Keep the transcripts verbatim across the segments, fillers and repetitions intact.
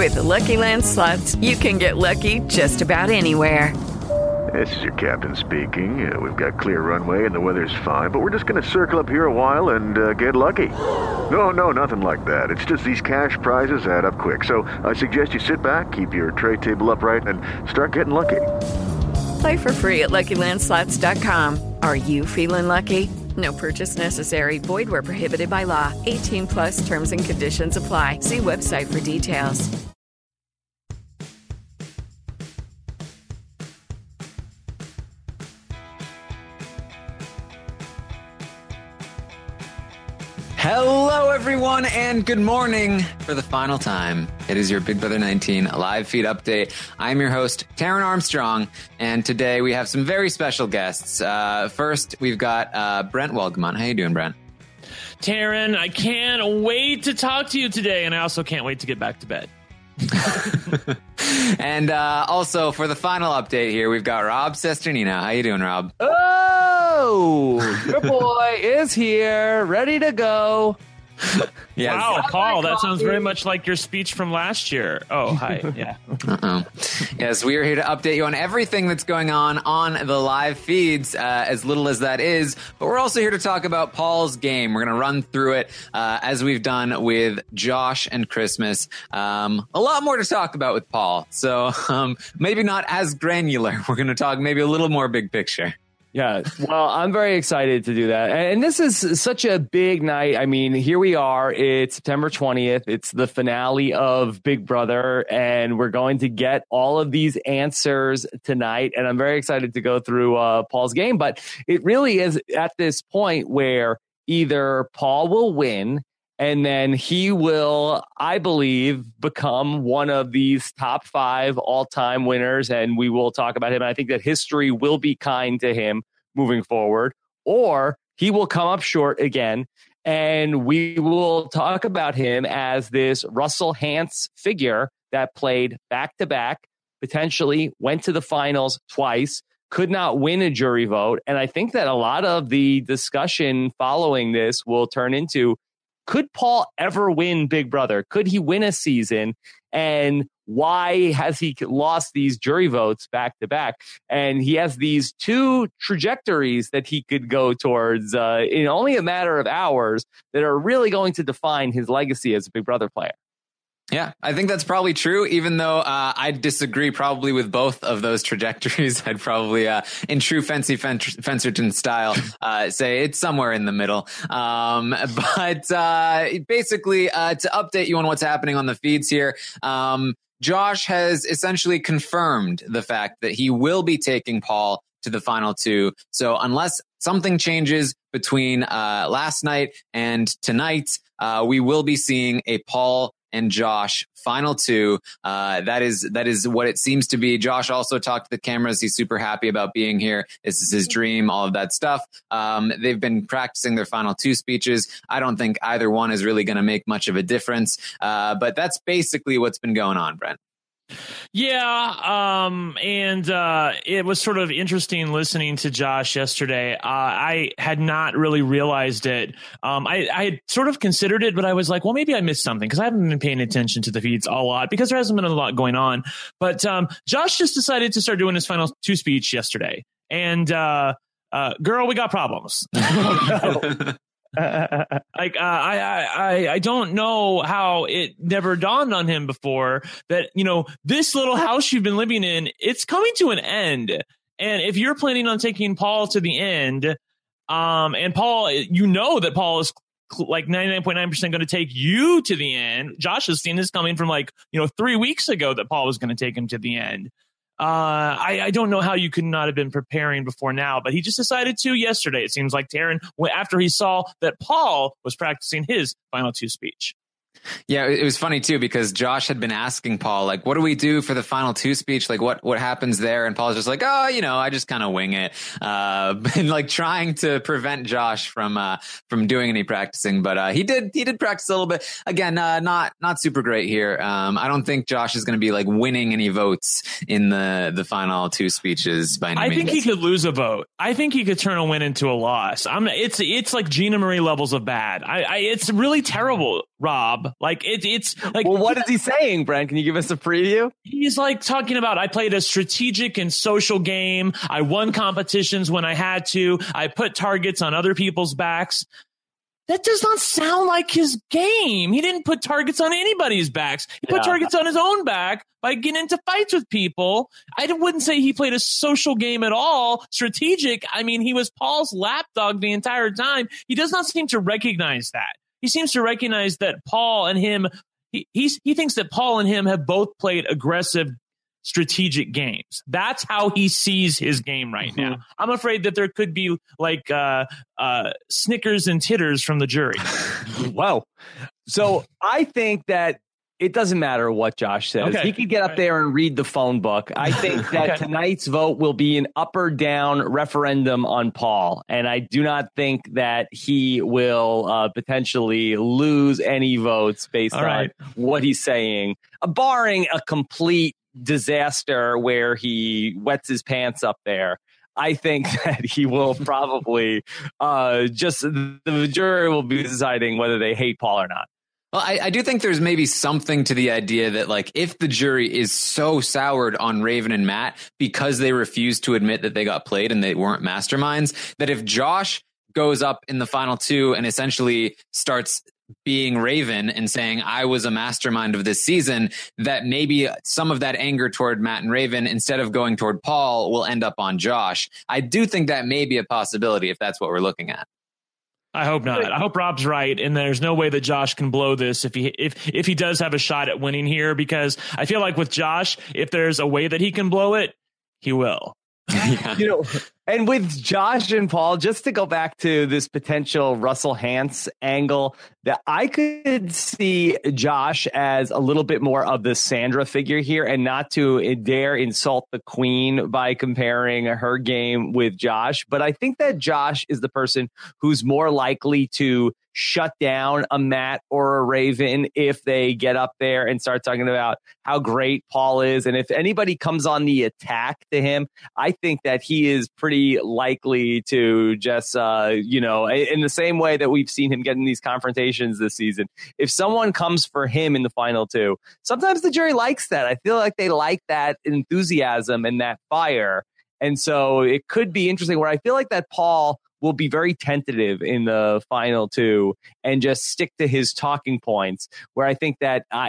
With the Lucky Land Slots, you can get lucky just about anywhere. This is your captain speaking. Uh, we've got clear runway and the weather's fine, but we're just going to circle up here a while and uh, get lucky. No, no, nothing like that. It's just these cash prizes add up quick. So I suggest you sit back, keep your tray table upright, and start getting lucky. Play for free at Lucky Land Slots dot com. Are you feeling lucky? No purchase necessary. Void where prohibited by law. eighteen plus terms and conditions apply. See website for details. Hello, everyone, and good morning for the final time. It is your Big Brother nineteen live feed update. I'm your host, Taryn Armstrong, and today we have some very special guests. Uh, first, we've got uh, Brent Welgemont. How you doing, Brent? Taryn, I can't wait to talk to you today, and I also can't wait to get back to bed. And uh, also, for the final update here, we've got Rob Cesternino. How you doing, Rob? Oh, your boy is here, ready to go. Yes. Wow, Paul, that sounds very much like your speech from last year. Oh, hi. Yeah. Uh-oh. Yes, we are here to update you on everything that's going on on the live feeds, uh, as little as that is. But we're also here to talk about Paul's game. We're going to run through it uh, as we've done with Josh and Christmas. Um, a lot more to talk about with Paul. So um, maybe not as granular. We're going to talk maybe a little more big picture. Yeah, well, I'm very excited to do that. And this is such a big night. I mean, here we are. It's September twentieth. It's the finale of Big Brother, and we're going to get all of these answers tonight. And I'm very excited to go through uh, Paul's game. But it really is at this point where either Paul will win, and then he will, I believe, become one of these top five all-time winners, and we will talk about him. And I think that history will be kind to him moving forward, or he will come up short again, and we will talk about him as this Russell Hantz figure that played back-to-back, potentially went to the finals twice, could not win a jury vote. And I think that a lot of the discussion following this will turn into, could Paul ever win Big Brother? Could he win a season? And why has he lost these jury votes back to back? And he has these two trajectories that he could go towards uh, in only a matter of hours that are really going to define his legacy as a Big Brother player. Yeah, I think that's probably true, even though uh, I disagree probably with both of those trajectories. I'd probably, uh, in true Fancy Fen- Fencerton style, uh, say it's somewhere in the middle. Um, but uh, basically, uh, to update you on what's happening on the feeds here, um, Josh has essentially confirmed the fact that he will be taking Paul to the final two. So unless something changes between uh, last night and tonight, uh, we will be seeing a Paul and Josh final two. Uh, that is that is what it seems to be. Josh also talked to the cameras. He's super happy about being here. This is his dream, all of that stuff. Um, they've been practicing their final two speeches. I don't think either one is really going to make much of a difference. Uh, but that's basically what's been going on, Brent. Yeah, um, and uh, it was sort of interesting listening to Josh yesterday. Uh, I had not really realized it. Um, I, I had sort of considered it, but I was like, well, maybe I missed something because I haven't been paying attention to the feeds a lot because there hasn't been a lot going on. But um, Josh just decided to start doing his final two speech yesterday. And uh, uh, girl, we got problems. like uh, I, I I don't know how it never dawned on him before that, you know, this little house you've been living in, it's coming to an end. And if you're planning on taking Paul to the end, um, and Paul, you know that Paul is like ninety-nine point nine percent going to take you to the end. Josh has seen this coming from like, you know, three weeks ago that Paul was going to take him to the end. Uh, I, I don't know how you could not have been preparing before now, but he just decided to yesterday. It seems like Taryn, after he saw that Paul was practicing his final two speech. Yeah, it was funny, too, because Josh had been asking Paul, like, what do we do for the final two speech? Like, what, what happens there? And Paul's just like, oh, you know, I just kind of wing it. Uh, and like trying to prevent Josh from uh, from doing any practicing. But uh, he did he did practice a little bit. Again, uh, not not super great here. Um, I don't think Josh is going to be like winning any votes in the, the final two speeches by any I means. think he could lose a vote. I think he could turn a win into a loss. I'm it's it's like Gina Marie levels of bad. I, I it's really terrible, Rob. Rob. Like it, it's like, well, what is he saying, Brent? Can you give us a preview? He's like talking about, I played a strategic and social game. I won competitions when I had to. I put targets on other people's backs. That does not sound like his game. He didn't put targets on anybody's backs. He put yeah. targets on his own back by getting into fights with people. I wouldn't say he played a social game at all. Strategic. I mean, he was Paul's lapdog the entire time. He does not seem to recognize that. He seems to recognize that Paul and him, he, he's, he thinks that Paul and him have both played aggressive strategic games. That's how he sees his game right mm-hmm. now. I'm afraid that there could be like uh, uh, snickers and titters from the jury. Wow. So I think that it doesn't matter what Josh says. Okay. He could get up right. there and read the phone book. I think that okay. tonight's vote will be an up or down referendum on Paul. And I do not think that he will uh, potentially lose any votes based All on right. what he's saying, uh, barring a complete disaster where he wets his pants up there. I think that he will probably uh, just the jury will be deciding whether they hate Paul or not. Well, I, I do think there's maybe something to the idea that, like, if the jury is so soured on Raven and Matt because they refuse to admit that they got played and they weren't masterminds, that if Josh goes up in the final two and essentially starts being Raven and saying, I was a mastermind of this season, that maybe some of that anger toward Matt and Raven, instead of going toward Paul, will end up on Josh. I do think that may be a possibility if that's what we're looking at. I hope not. I hope Rob's right, and there's no way that Josh can blow this if he if if he does have a shot at winning here, because I feel like with Josh, if there's a way that he can blow it, he will. Yeah. You know, and with Josh and Paul, just to go back to this potential Russell Hantz angle, that I could see Josh as a little bit more of the Sandra figure here, and not to dare insult the queen by comparing her game with Josh. But I think that Josh is the person who's more likely to shut down a Matt or a Raven if they get up there and start talking about how great Paul is. And if anybody comes on the attack to him, I think that he is pretty likely to just, uh, you know, in the same way that we've seen him get in these confrontations this season. If someone comes for him in the final two, sometimes the jury likes that. I feel like they like that enthusiasm and that fire. And so it could be interesting where I feel like that Paul will be very tentative in the final two and just stick to his talking points, where I think that uh,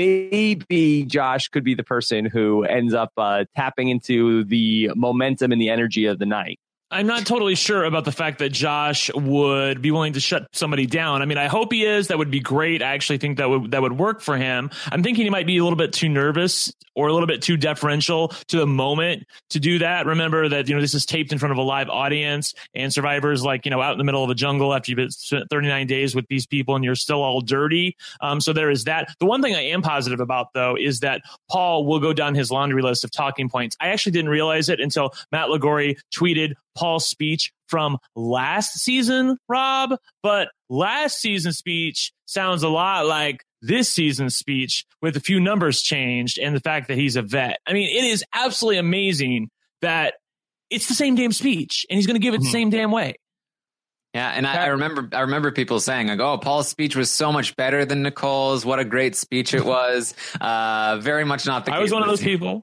maybe Josh could be the person who ends up uh, tapping into the momentum and the energy of the night. I'm not totally sure about the fact that Josh would be willing to shut somebody down. I mean, I hope he is. That would be great. I actually think that would that would work for him. I'm thinking he might be a little bit too nervous or a little bit too deferential to the moment to do that. Remember that, you know, this is taped in front of a live audience, and Survivor's like, you know, out in the middle of a jungle after you've spent thirty-nine days with these people and you're still all dirty. Um, so there is that. The one thing I am positive about, though, is that Paul will go down his laundry list of talking points. I actually didn't realize it until Matt Lagori tweeted Paul's speech from last season, Rob, but last season's speech sounds a lot like this season's speech with a few numbers changed and the fact that he's a vet. I mean, it is absolutely amazing that it's the same damn speech and he's going to give it mm-hmm. the same damn way. Yeah, and I, I remember I remember people saying, like, oh, Paul's speech was so much better than Nicole's. What a great speech it was. Uh, very much not the case. I was one of those people.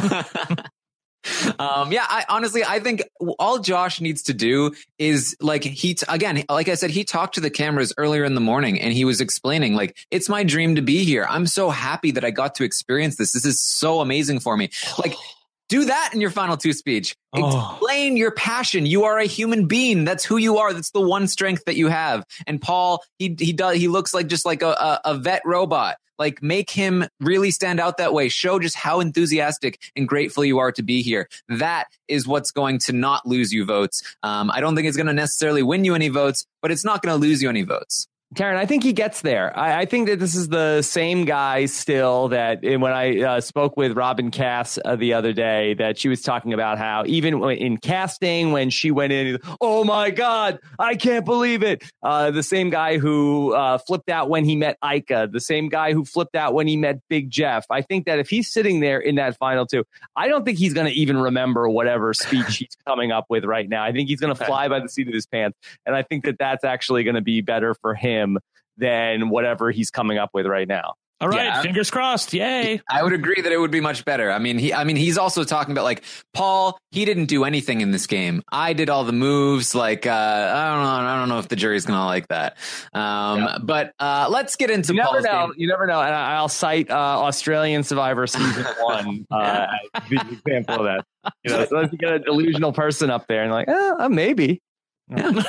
Um, yeah, I honestly, I think all Josh needs to do is like he, t- again, like I said, he talked to the cameras earlier in the morning and he was explaining, like, it's my dream to be here. I'm so happy that I got to experience this. This is so amazing for me. Like, do that in your final two speech. Oh. Explain your passion. You are a human being. That's who you are. That's the one strength that you have. And Paul, he, he does, he looks like just like a, a, a vet robot. Like, make him really stand out that way. Show just how enthusiastic and grateful you are to be here. That is what's going to not lose you votes. Um, I don't think it's going to necessarily win you any votes, but it's not going to lose you any votes. Taryn, I think he gets there. I, I think that this is the same guy still that when I uh, spoke with Robin Cass uh, the other day, that she was talking about how even in casting, when she went in, oh my God, I can't believe it. Uh, the same guy who uh, flipped out when he met Ika, the same guy who flipped out when he met Big Jeff. I think that if he's sitting there in that final two, I don't think he's going to even remember whatever speech he's coming up with right now. I think he's going to fly by the seat of his pants. And I think that that's actually going to be better for him than whatever he's coming up with right now. All right, yeah, fingers crossed. Yay. I would agree that it would be much better. I mean, he I mean, he's also talking about like Paul, he didn't do anything in this game. I did all the moves. Like, uh, I don't know. I don't know if the jury's going to like that. Um, yeah. But uh, let's get into you Paul's never know. game. You never know. And I'll cite uh, Australian Survivor season one uh, as the example of that. You know, so you get a delusional person up there and like, oh, maybe. um,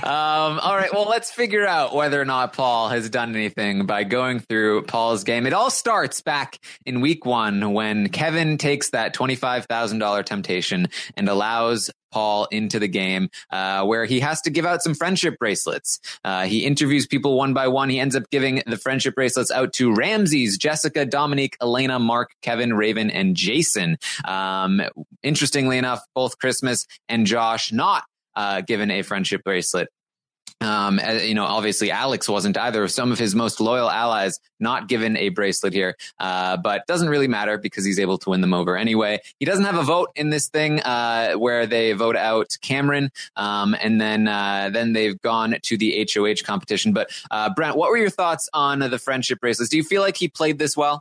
all right, well, let's figure out whether or not Paul has done anything by going through Paul's game. It all starts back in week one when Kevin takes that twenty-five thousand dollars temptation and allows Paul into the game, uh, where he has to give out some friendship bracelets. Uh, he interviews people one by one. He ends up giving the friendship bracelets out to Ramses, Jessica, Dominique, Elena, Mark, Kevin, Raven, and Jason. Um, interestingly enough, both Christmas and Josh not Uh, given a friendship bracelet. Um, you know, obviously Alex wasn't either of some of his most loyal allies not given a bracelet here, uh, but doesn't really matter because he's able to win them over anyway. He doesn't have a vote in this thing, uh, where they vote out Cameron. Um, and then, uh, then they've gone to the H O H competition. But, uh, Brent, what were your thoughts on the friendship bracelets? Do you feel like he played this well?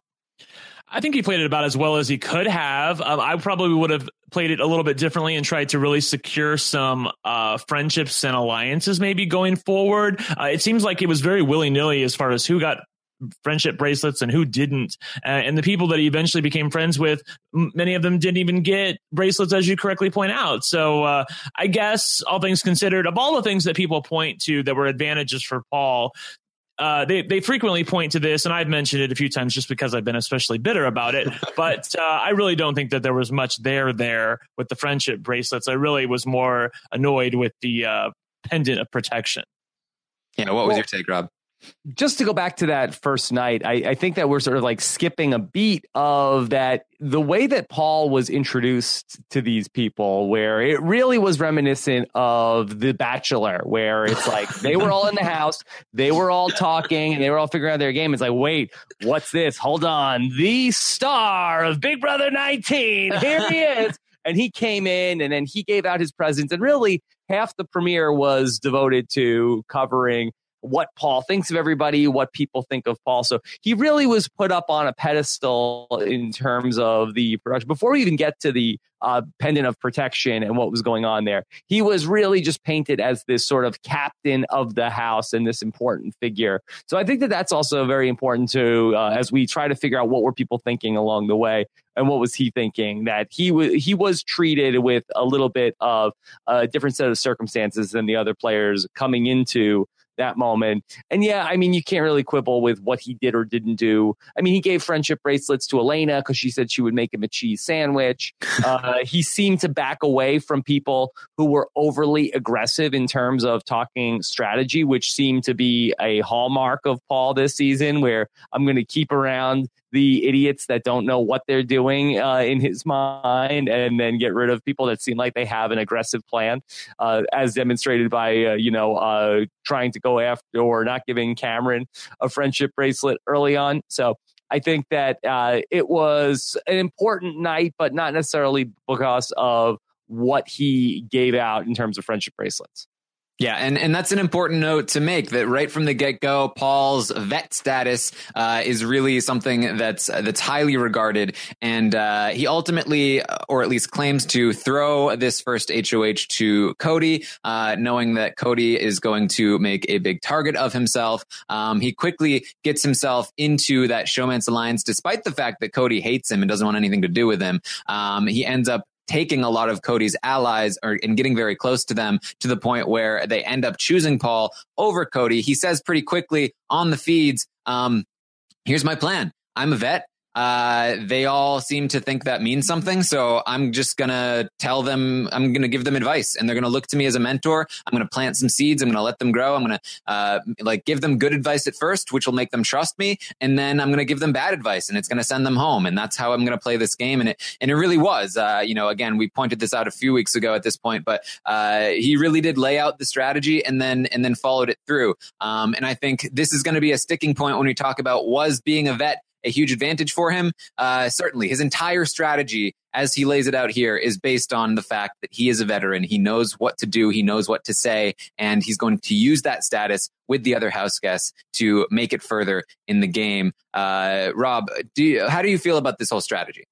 I think he played it about as well as he could have. Um, I probably would have played it a little bit differently and tried to really secure some uh, friendships and alliances maybe going forward. Uh, it seems like it was very willy-nilly as far as who got friendship bracelets and who didn't. Uh, and the people that he eventually became friends with, m- many of them didn't even get bracelets, as you correctly point out. So uh, I guess all things considered, of all the things that people point to that were advantages for Paul, Uh, they, they frequently point to this, and I've mentioned it a few times just because I've been especially bitter about it. But uh, I really don't think that there was much there there with the friendship bracelets. I really was more annoyed with the uh, pendant of protection. Yeah, what was well, your take, Rob? Just to go back to that first night, I, I think that we're sort of like skipping a beat of that. The way that Paul was introduced to these people, where it really was reminiscent of The Bachelor, where it's like they were all in the house, they were all talking, and they were all figuring out their game. It's like, wait, what's this? Hold on. The star of Big Brother nineteen. Here he is. And he came in and then he gave out his presents. And really, half the premiere was devoted to covering what Paul thinks of everybody, what people think of Paul. So he really was put up on a pedestal in terms of the production. Before we even get to the uh, pendant of protection and what was going on there, he was really just painted as this sort of captain of the house and this important figure. So I think that that's also very important to, uh, as we try to figure out what were people thinking along the way. And what was he thinking? That he was he was treated with a little bit of a different set of circumstances than the other players coming into that moment. And yeah, I mean, you can't really quibble with what he did or didn't do. I mean, he gave friendship bracelets to Elena because she said she would make him a cheese sandwich. Uh, he seemed to back away from people who were overly aggressive in terms of talking strategy, which seemed to be a hallmark of Paul this season, where I'm going to keep around the idiots that don't know what they're doing uh, in his mind, and then get rid of people that seem like they have an aggressive plan, uh, as demonstrated by, uh, you know, uh, trying to go after or not giving Cameron a friendship bracelet early on. So I think that uh, it was an important night, but not necessarily because of what he gave out in terms of friendship bracelets. Yeah, and, and that's an important note to make, that right from the get-go, Paul's vet status uh, is really something that's that's highly regarded. And uh, he ultimately, or at least claims to, throw this first H O H to Cody, uh, knowing that Cody is going to make a big target of himself. Um, he quickly gets himself into that Showman's Alliance, despite the fact that Cody hates him and doesn't want anything to do with him. Um, he ends up taking a lot of Cody's allies or, and getting very close to them, to the point where they end up choosing Paul over Cody. He says pretty quickly on the feeds, um, here's my plan. I'm a vet. Uh, they all seem to think that means something. So I'm just going to tell them, I'm going to give them advice, and they're going to look to me as a mentor. I'm going to plant some seeds. I'm going to let them grow. I'm going to, uh, like give them good advice at first, which will make them trust me. And then I'm going to give them bad advice, and it's going to send them home. And that's how I'm going to play this game. And it, and it really was, uh, you know, again, we pointed this out a few weeks ago at this point, but, uh, he really did lay out the strategy and then, and then followed it through. Um, and I think this is going to be a sticking point when we talk about, was being a vet a huge advantage for him? Uh, certainly. His entire strategy, as he lays it out here, is based on the fact that he is a veteran. He knows what to do. He knows what to say. And he's going to use that status with the other house guests to make it further in the game. Uh, Rob, do you, how do you feel about this whole strategy?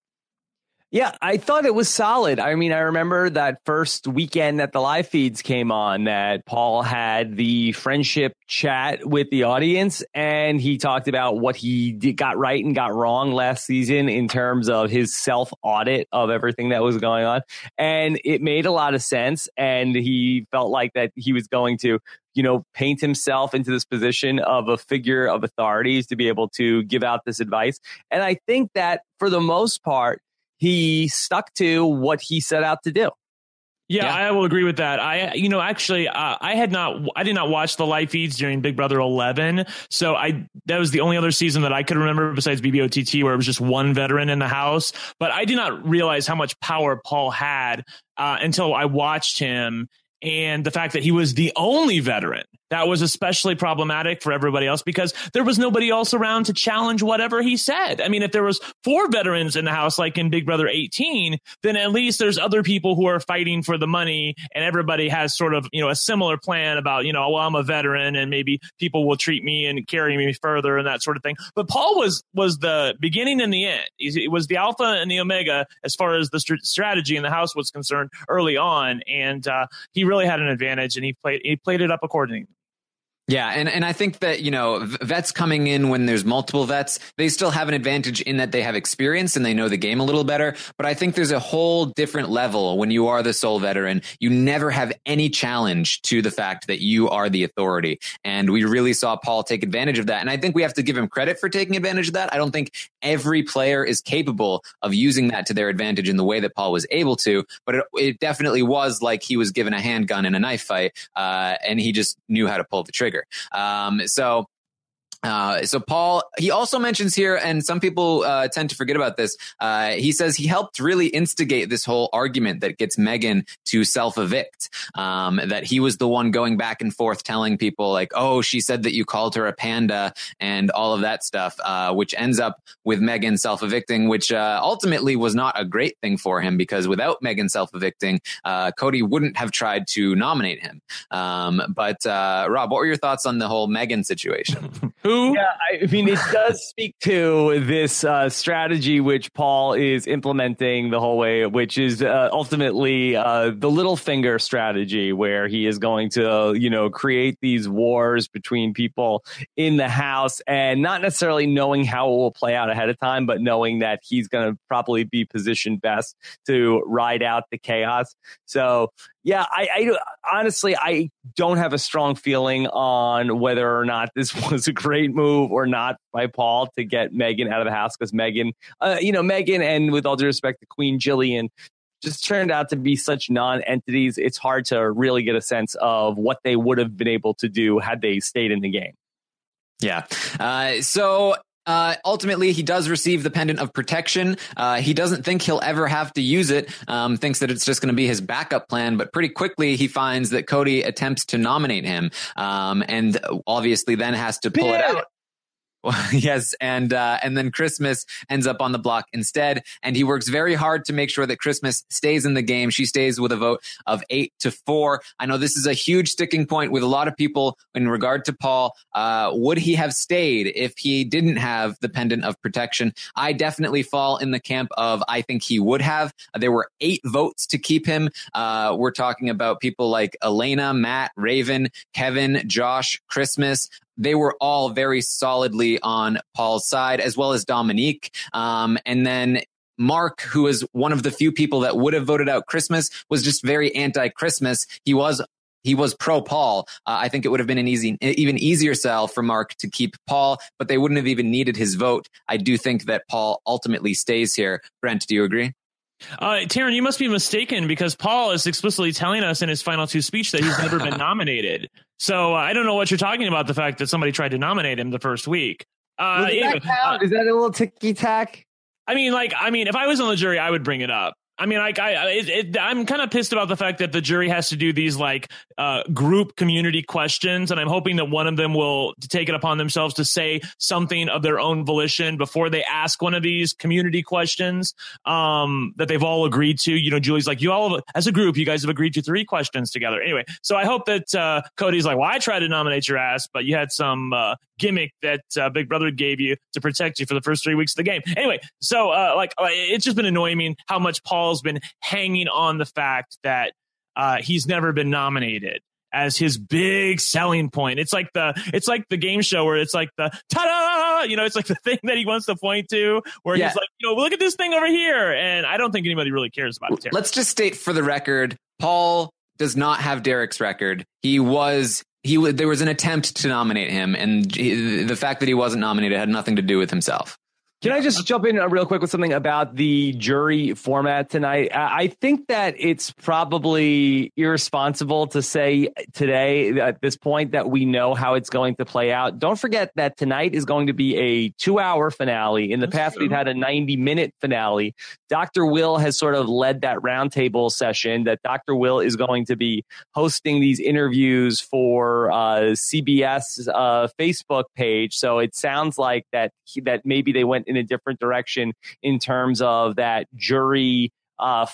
Yeah, I thought it was solid. I mean, I remember that first weekend that the live feeds came on that Paul had the friendship chat with the audience, and he talked about what he did, got right and got wrong last season in terms of his self-audit of everything that was going on. And it made a lot of sense, and he felt like that he was going to, you know, paint himself into this position of a figure of authority to be able to give out this advice. And I think that for the most part, he stuck to what he set out to do. Yeah, Yeah. I will agree with that. I, you know, actually, uh, I had not, I did not watch the live feeds during Big Brother eleven. So I, that was the only other season that I could remember besides B B O T T, where it was just one veteran in the house. But I did not realize how much power Paul had uh, until I watched him. And the fact that he was the only veteran, that was especially problematic for everybody else because there was nobody else around to challenge whatever he said. I mean, if there was four veterans in the house, like in Big Brother eighteen, then at least there's other people who are fighting for the money and everybody has sort of, you know, a similar plan about, you know, well, I'm a veteran and maybe people will treat me and carry me further and that sort of thing. But Paul was, was the beginning and the end. It was the alpha and the omega as far as the st- strategy in the house was concerned early on. And uh, he really had an advantage and he played, he played it up accordingly. Yeah, and, and I think that, you know, vets coming in when there's multiple vets, they still have an advantage in that they have experience and they know the game a little better. But I think there's a whole different level when you are the sole veteran. You never have any challenge to the fact that you are the authority. And we really saw Paul take advantage of that. And I think we have to give him credit for taking advantage of that. I don't think every player is capable of using that to their advantage in the way that Paul was able to. But it, it definitely was like he was given a handgun in a knife fight uh, and he just knew how to pull the trigger. Um, so, uh, so Paul, he also mentions here, and some people, uh, tend to forget about this. Uh, he says he helped really instigate this whole argument that gets Megan to self-evict. Um, that he was the one going back and forth telling people like, oh, she said that you called her a panda and all of that stuff, uh, which ends up with Megan self-evicting, which, uh, ultimately was not a great thing for him because without Megan self-evicting, uh, Cody wouldn't have tried to nominate him. Um, but, uh, Rob, what were your thoughts on the whole Megan situation? Who? Yeah, I mean, it does speak to this uh, strategy which Paul is implementing the whole way, which is uh, ultimately uh, the little finger strategy, where he is going to, you know, create these wars between people in the house and not necessarily knowing how it will play out ahead of time, but knowing that he's going to probably be positioned best to ride out the chaos. So, yeah, I, I honestly, I don't have a strong feeling on whether or not this was a great move or not by Paul to get Megan out of the house, because Megan, uh, you know, Megan, and with all due respect to Queen Jillian, just turned out to be such non-entities. It's hard to really get a sense of what they would have been able to do had they stayed in the game. Yeah. Uh, so. Uh, ultimately, he does receive the pendant of protection. Uh, he doesn't think he'll ever have to use it, um, thinks that it's just going to be his backup plan. But pretty quickly, he finds that Cody attempts to nominate him, um, and obviously then has to pull yeah. it out. Yes, and uh, and then Christmas ends up on the block instead, and he works very hard to make sure that Christmas stays in the game. She stays with a vote of eight to four. I know this is a huge sticking point with a lot of people in regard to Paul. Uh, would he have stayed if he didn't have the pendant of protection? I definitely fall in the camp of I think he would have. There were eight votes to keep him. Uh, we're talking about people like Elena, Matt, Raven, Kevin, Josh, Christmas. They were all very solidly on Paul's side, as well as Dominique. Um, and then Mark, who is one of the few people that would have voted out Christmas, was just very anti-Christmas. He was He was pro-Paul. Uh, I think it would have been an easy, even easier sell for Mark to keep Paul, but they wouldn't have even needed his vote. I do think that Paul ultimately stays here. Brent, do you agree? Uh, Taryn, you must be mistaken because Paul is explicitly telling us in his final two speech that he's never been nominated. So uh, I don't know what you're talking about, the fact that somebody tried to nominate him the first week. Uh, Does that count? Uh, is that a little ticky-tack? I mean, like, I mean, if I was on the jury, I would bring it up. I mean, like I, it, it, I'm kind of pissed about the fact that the jury has to do these like uh, group community questions, and I'm hoping that one of them will take it upon themselves to say something of their own volition before they ask one of these community questions um, that they've all agreed to. You know, Julie's like, you all, as a group, you guys have agreed to three questions together. Anyway, so I hope that uh, Cody's like, well, I tried to nominate your ass, but you had some uh, gimmick that uh, Big Brother gave you to protect you for the first three weeks of the game. Anyway, so uh, like it's just been annoying me how much Paul's been hanging on the fact that uh, he's never been nominated as his big selling point. It's like the it's like the game show where it's like the ta-da, you know, it's like the thing that he wants to point to where yeah. he's like, you know, look at this thing over here. And I don't think anybody really cares about it. Terry. Let's just state for the record, Paul does not have Derek's record. He was he there was an attempt to nominate him, and he, the fact that he wasn't nominated had nothing to do with himself. Can I just jump in real quick with something about the jury format tonight? I think that it's probably irresponsible to say today at this point that we know how it's going to play out. Don't forget that tonight is going to be a two-hour finale. In the That's past, true. We've had a ninety-minute finale. Doctor Will has sort of led that roundtable session that Doctor Will is going to be hosting these interviews for uh, C B S uh, Facebook page. So it sounds like that that maybe they went in a different direction in terms of that jury uh,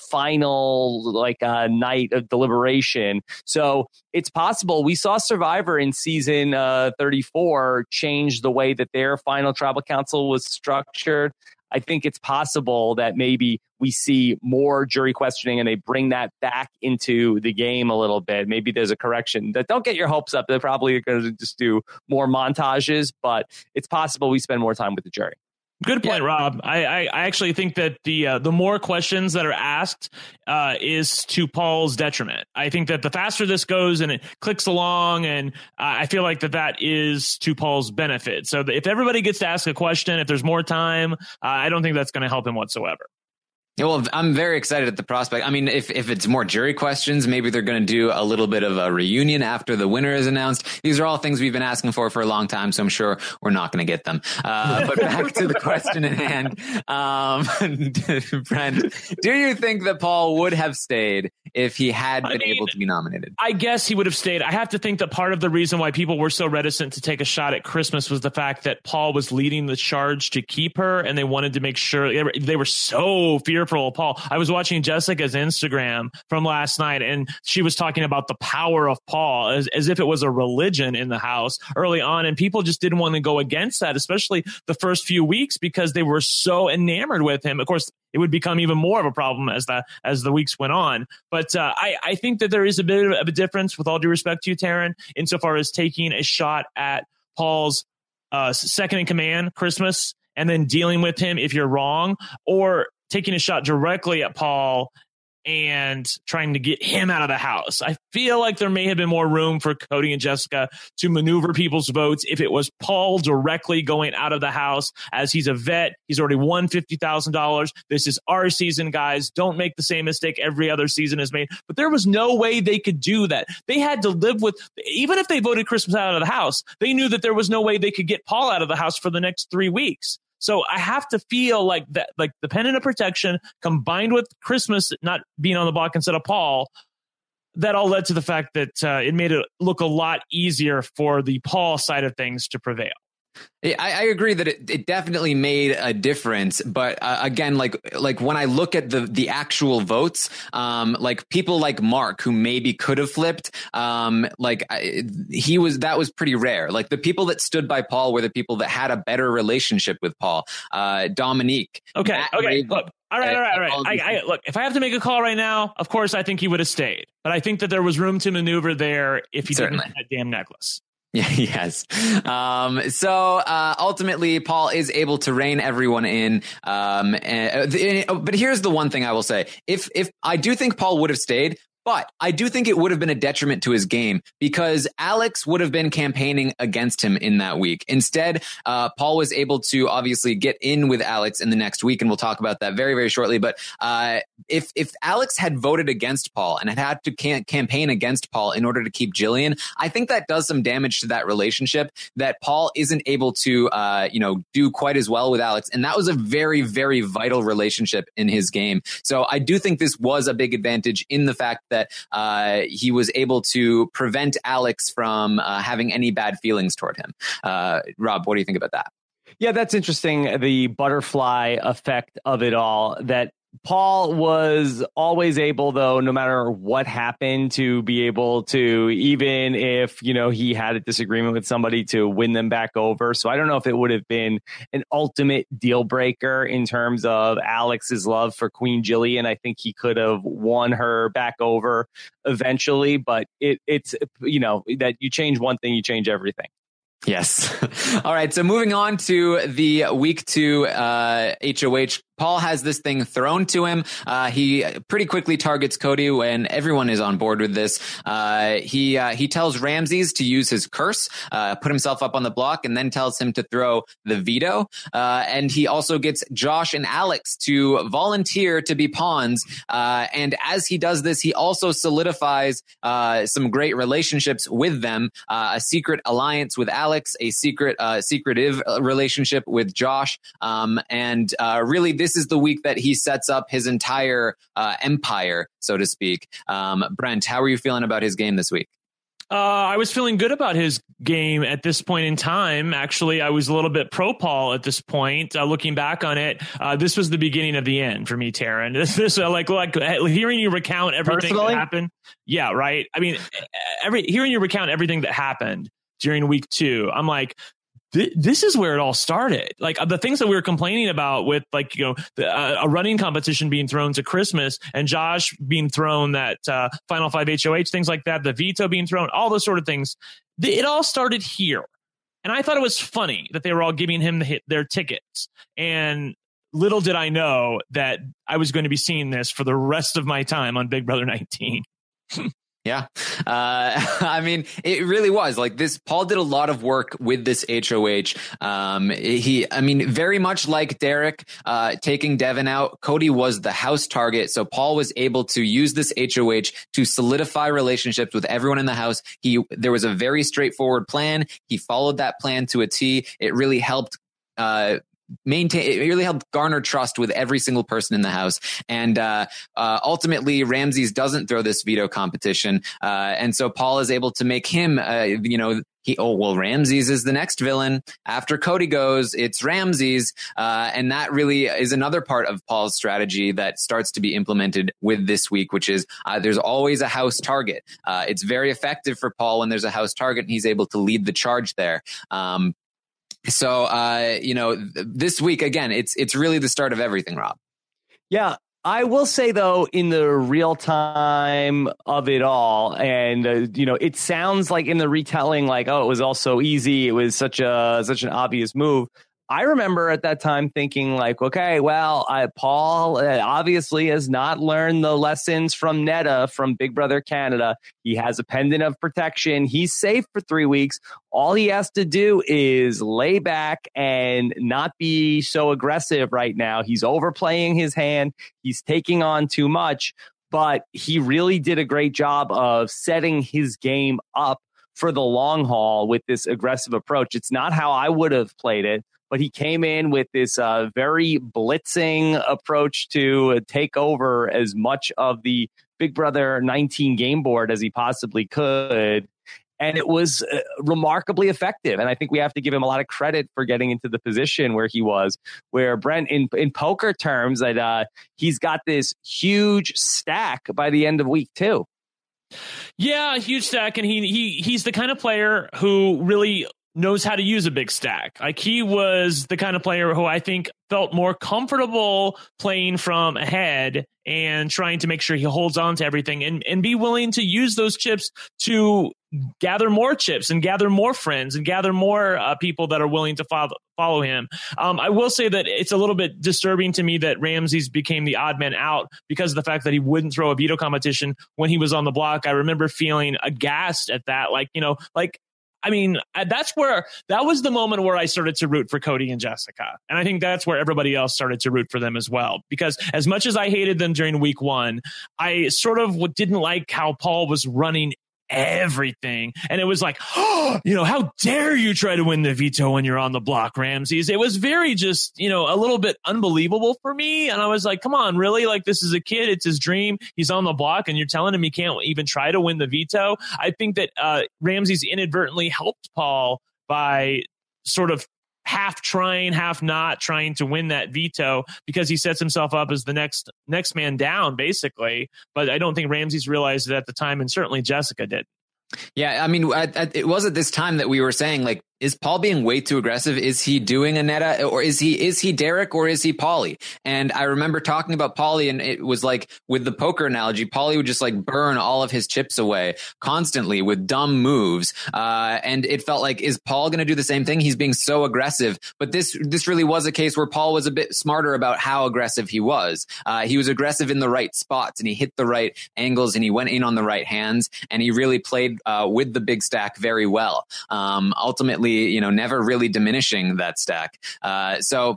final like uh, night of deliberation. So it's possible we saw Survivor in season uh, thirty-four change the way that their final tribal council was structured. I think it's possible that maybe we see more jury questioning and they bring that back into the game a little bit. Maybe there's a correction. That don't get your hopes up. They're probably going to just do more montages, but it's possible we spend more time with the jury. Good point, yeah. Rob. I, I, I actually think that the uh, the more questions that are asked uh, is to Paul's detriment. I think that the faster this goes and it clicks along, and uh, I feel like that that is to Paul's benefit. So if everybody gets to ask a question, if there's more time, uh, I don't think that's going to help him whatsoever. Yeah, well, I'm very excited at the prospect. I mean, if, if it's more jury questions, maybe they're going to do a little bit of a reunion after the winner is announced. These are all things we've been asking for for a long time, so I'm sure we're not going to get them. Uh, but back to the question at hand. Um, Brent, do you think that Paul would have stayed if he had been I mean, able to be nominated? I guess he would have stayed. I have to think that part of the reason why people were so reticent to take a shot at Christmas was the fact that Paul was leading the charge to keep her, and they wanted to make sure they were, they were so fearful. Paul. I was watching Jessica's Instagram from last night, and she was talking about the power of Paul as, as if it was a religion in the house early on, and people just didn't want to go against that, especially the first few weeks, because they were so enamored with him. Of course, it would become even more of a problem as the as the weeks went on. But uh, I, I think that there is a bit of a difference, with all due respect to you, Taryn, insofar as taking a shot at Paul's uh, second in command, Christmas, and then dealing with him if you're wrong, or taking a shot directly at Paul and trying to get him out of the house. I feel like there may have been more room for Cody and Jessica to maneuver people's votes if it was Paul directly going out of the house, as he's a vet. He's already won fifty thousand dollars. This is our season, guys. Don't make the same mistake every other season is made. But there was no way they could do that. They had to live with, even if they voted Christmas out of the house, they knew that there was no way they could get Paul out of the house for the next three weeks. So I have to feel like that, like the pendant of protection combined with Christmas not being on the block instead of Paul, that all led to the fact that uh, it made it look a lot easier for the Paul side of things to prevail. I, I agree that it, it definitely made a difference. But uh, again, like like when I look at the the actual votes, um, like people like Mark, who maybe could have flipped, um, like I, he was that was pretty rare. Like the people that stood by Paul were the people that had a better relationship with Paul. Uh, Dominique. Okay. Matt okay. Raven, look. All right. All right. All right. All I, I, look, if I have to make a call right now, of course, I think he would have stayed. But I think that there was room to maneuver there if he Certainly. didn't have that damn necklace. Yeah, yes. Um, so uh, ultimately, Paul is able to rein everyone in. Um, and, uh, but here's the one thing I will say: if if I do think Paul would have stayed, but I do think it would have been a detriment to his game, because Alex would have been campaigning against him in that week. Instead, uh, Paul was able to obviously get in with Alex in the next week, and we'll talk about that very, very shortly. But uh, if if Alex had voted against Paul and had had to can- campaign against Paul in order to keep Jillian, I think that does some damage to that relationship, that Paul isn't able to, uh, you know, do quite as well with Alex. And that was a very, very vital relationship in his game. So I do think this was a big advantage in the fact that uh, he was able to prevent Alex from uh, having any bad feelings toward him. Uh, Rob, what do you think about that? Yeah, that's interesting. The butterfly effect of it all, that Paul was always able, though, no matter what happened, to be able to, even if, you know, he had a disagreement with somebody, to win them back over. So I don't know if it would have been an ultimate deal breaker in terms of Alex's love for Queen Jillian. I think he could have won her back over eventually, but it, it's, you know, that you change one thing, you change everything. Yes. All right. So moving on to the week two uh, H O H. Paul has this thing thrown to him. Uh, he pretty quickly targets Cody when everyone is on board with this. Uh, he uh, he tells Ramses to use his curse, uh, put himself up on the block, and then tells him to throw the veto. Uh, and he also gets Josh and Alex to volunteer to be pawns. Uh, and as he does this, he also solidifies uh, some great relationships with them. Uh, a secret alliance with Alex, a secret uh, secretive relationship with Josh, um, and uh, really this. This is the week that he sets up his entire uh, empire, so to speak. Um, Brent, how are you feeling about his game this week? Uh, I was feeling good about his game at this point in time. Actually, I was a little bit pro Paul at this point. Uh, looking back on it, uh, this was the beginning of the end for me, Taryn. This, this uh, like like hearing you recount everything Personally? that happened. Yeah, right. I mean, every hearing you recount everything that happened during week two, I'm like, this is where it all started. Like the things that we were complaining about with, like, you know, the, uh, a running competition being thrown to Christmas and Josh being thrown that uh, Final Five H O H, things like that, the veto being thrown, all those sort of things. It all started here. And I thought it was funny that they were all giving him the hit, their tickets. And little did I know that I was going to be seeing this for the rest of my time on Big Brother nineteen. Yeah. Uh, I mean, it really was like this. Paul did a lot of work with this H O H. Um, he, I mean, very much like Derek, uh, taking Devin out, Cody was the house target. So Paul was able to use this H O H to solidify relationships with everyone in the house. He, there was a very straightforward plan. He followed that plan to a T. It really helped, uh, maintain it really helped garner trust with every single person in the house. And uh, uh, ultimately, Ramses doesn't throw this veto competition. Uh, and so Paul is able to make him, uh, you know, he, oh, well, Ramses is the next villain. After Cody goes, it's Ramses. Uh, and that really is another part of Paul's strategy that starts to be implemented with this week, which is uh, there's always a house target. Uh, it's very effective for Paul when there's a house target and he's able to lead the charge there. Um, So, uh, you know, th- this week, again, it's it's really the start of everything, Rob. Yeah, I will say, though, in the real time of it all, and, uh, you know, it sounds like in the retelling, like, oh, it was all so easy. It was such a such an obvious move. I remember at that time thinking like, okay, well, I, Paul uh, obviously has not learned the lessons from Netta from Big Brother Canada. He has a pendant of protection. He's safe for three weeks. All he has to do is lay back and not be so aggressive right now. He's overplaying his hand. He's taking on too much, but he really did a great job of setting his game up for the long haul with this aggressive approach. It's not how I would have played it, but he came in with this uh, very blitzing approach to uh, take over as much of the Big Brother nineteen game board as he possibly could. And it was uh, remarkably effective. And I think we have to give him a lot of credit for getting into the position where he was, where Brent, in, in poker terms, that uh, he's got this huge stack by the end of week two. Yeah, huge stack. And he he he's the kind of player who really knows how to use a big stack. Like he was the kind of player who I think felt more comfortable playing from ahead and trying to make sure he holds on to everything and, and be willing to use those chips to gather more chips and gather more friends and gather more uh, people that are willing to follow, follow him. Um, I will say that it's a little bit disturbing to me that Ramses became the odd man out because of the fact that he wouldn't throw a veto competition when he was on the block. I remember feeling aghast at that. Like, you know, like, I mean, that's where that was the moment where I started to root for Cody and Jessica. And I think that's where everybody else started to root for them as well. Because as much as I hated them during week one, I sort of didn't like how Paul was running everything. And it was like, oh, you know, how dare you try to win the veto when you're on the block, Ramses? It was very just, you know, a little bit unbelievable for me. And I was like, come on, really? Like, this is a kid. It's his dream. He's on the block and you're telling him he can't even try to win the veto. I think that uh, Ramses inadvertently helped Paul by sort of half trying, half not trying to win that veto, because he sets himself up as the next next man down, basically. But I don't think Ramses realized it at the time, and certainly Jessica did. Yeah, I mean, I, I, it was at this time that we were saying, like, is Paul being way too aggressive? Is he doing Aneta, or is he is he Derek, or is he Paulie? And I remember talking about Paulie, and it was like with the poker analogy, Paulie would just like burn all of his chips away constantly with dumb moves. Uh, and it felt like, is Paul going to do the same thing? He's being so aggressive. But this this really was a case where Paul was a bit smarter about how aggressive he was. Uh, he was aggressive in the right spots, and he hit the right angles, and he went in on the right hands, and he really played uh, with the big stack very well. Um, ultimately, you know, never really diminishing that stack. Uh, so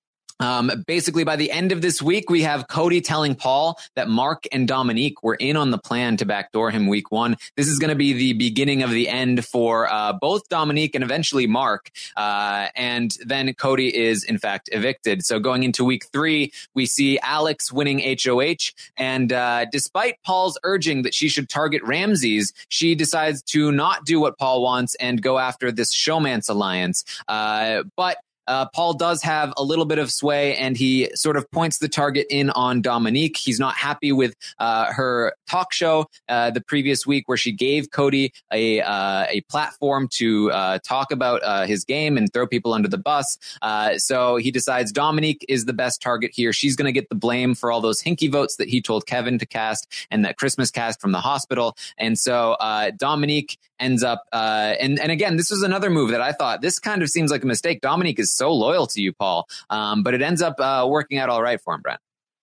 Um, basically, by the end of this week, we have Cody telling Paul that Mark and Dominique were in on the plan to backdoor him week one. This is going to be the beginning of the end for uh, both Dominique and eventually Mark. Uh, and then Cody is, in fact, evicted. So going into week three, we see Alex winning H O H. And uh, despite Paul's urging that she should target Ramses, she decides to not do what Paul wants and go after this Showmance alliance. Uh, but Uh, Paul does have a little bit of sway, and he sort of points the target in on Dominique. He's not happy with uh, her talk show uh, the previous week, where she gave Cody a uh, a platform to uh, talk about uh, his game and throw people under the bus. Uh, so he decides Dominique is the best target here. She's going to get the blame for all those hinky votes that he told Kevin to cast and that Christmas cast from the hospital. And so uh, Dominique ends up, uh, and, and again, this was another move that I thought, this kind of seems like a mistake. Dominique is so loyal to you, Paul, um, but it ends up uh, working out all right for him, Brent.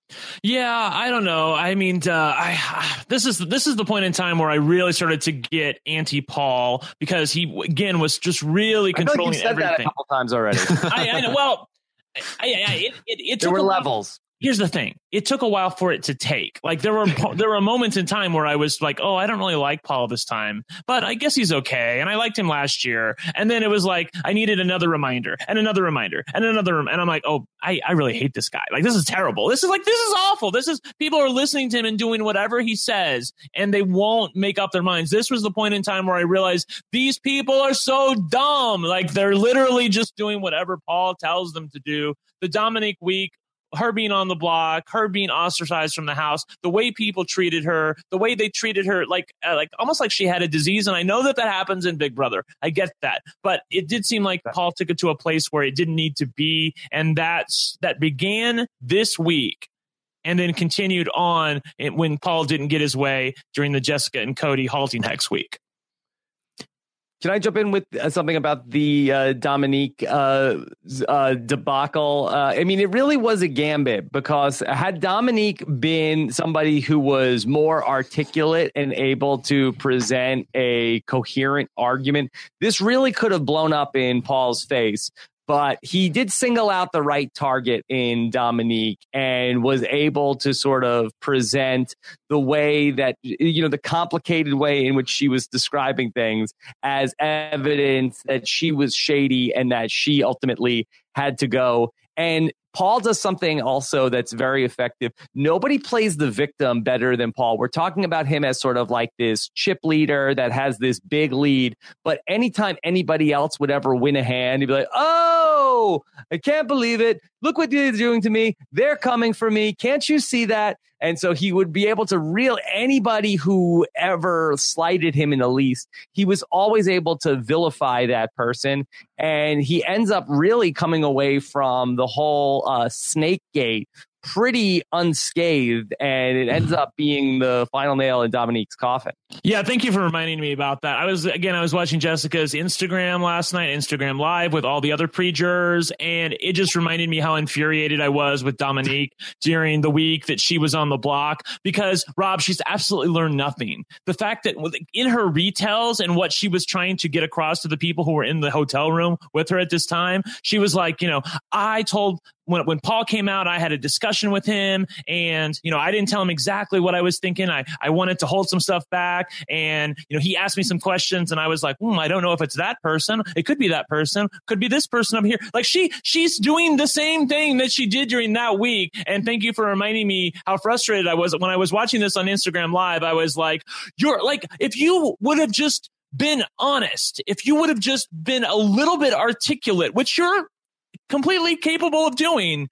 Yeah, I don't know. I mean, uh, I this is this is the point in time where I really started to get anti-Paul, because he again was just really controlling I feel like you've said everything. that a couple times already. I, I know. Well, I, I, it, it, it there took were a levels. Here's the thing. It took a while for it to take. Like, there were there were moments in time where I was like, oh, I don't really like Paul this time, but I guess he's okay. And I liked him last year. And then it was like, I needed another reminder and another reminder and another. And I'm like, oh, I, I really hate this guy. Like, this is terrible. This is like, this is awful. This is, people are listening to him and doing whatever he says, and they won't make up their minds. This was the point in time where I realized these people are so dumb. Like, they're literally just doing whatever Paul tells them to do. The Dominique week, her being on the block, her being ostracized from the house, the way people treated her, the way they treated her, like uh, like almost like she had a disease. And I know that that happens in Big Brother. I get that. But it did seem like Paul took it to a place where it didn't need to be. And that's, that began this week and then continued on when Paul didn't get his way during the Jessica and Cody halting next week. Can I jump in with uh, something about the uh, Dominique uh, uh, debacle? Uh, I mean, it really was a gambit, because had Dominique been somebody who was more articulate and able to present a coherent argument, this really could have blown up in Paul's face. But he did single out the right target in Dominique and was able to sort of present the way that, you know, the complicated way in which she was describing things as evidence that she was shady and that she ultimately had to go. And Paul does something also that's very effective. Nobody plays the victim better than Paul. We're talking about him as sort of like this chip leader that has this big lead. But anytime anybody else would ever win a hand, he'd be like, oh, I can't believe it. Look what they're doing to me. They're coming for me. Can't you see that? And so he would be able to reel anybody who ever slighted him in the least. He was always able to vilify that person. And he ends up really coming away from the whole uh, snake gate pretty unscathed, and it ends up being the final nail in Dominique's coffin. Yeah, thank you for reminding me about that. I was, again, I was watching Jessica's Instagram last night, Instagram Live with all the other pre-jurors, and it just reminded me how infuriated I was with Dominique during the week that she was on the block, because, Rob, she's absolutely learned nothing. The fact that in her retells and what she was trying to get across to the people who were in the hotel room with her at this time, she was like, you know, I told... When, when Paul came out, I had a discussion with him, and, you know, I didn't tell him exactly what I was thinking. I, I wanted to hold some stuff back, and, you know, he asked me some questions, and I was like, hmm, I don't know if it's that person. It could be that person. Could be this person up here. Like, she she's doing the same thing that she did during that week. And thank you for reminding me how frustrated I was when I was watching this on Instagram Live. I was like, you're like, if you would have just been honest, if you would have just been a little bit articulate, which you're completely capable of doing,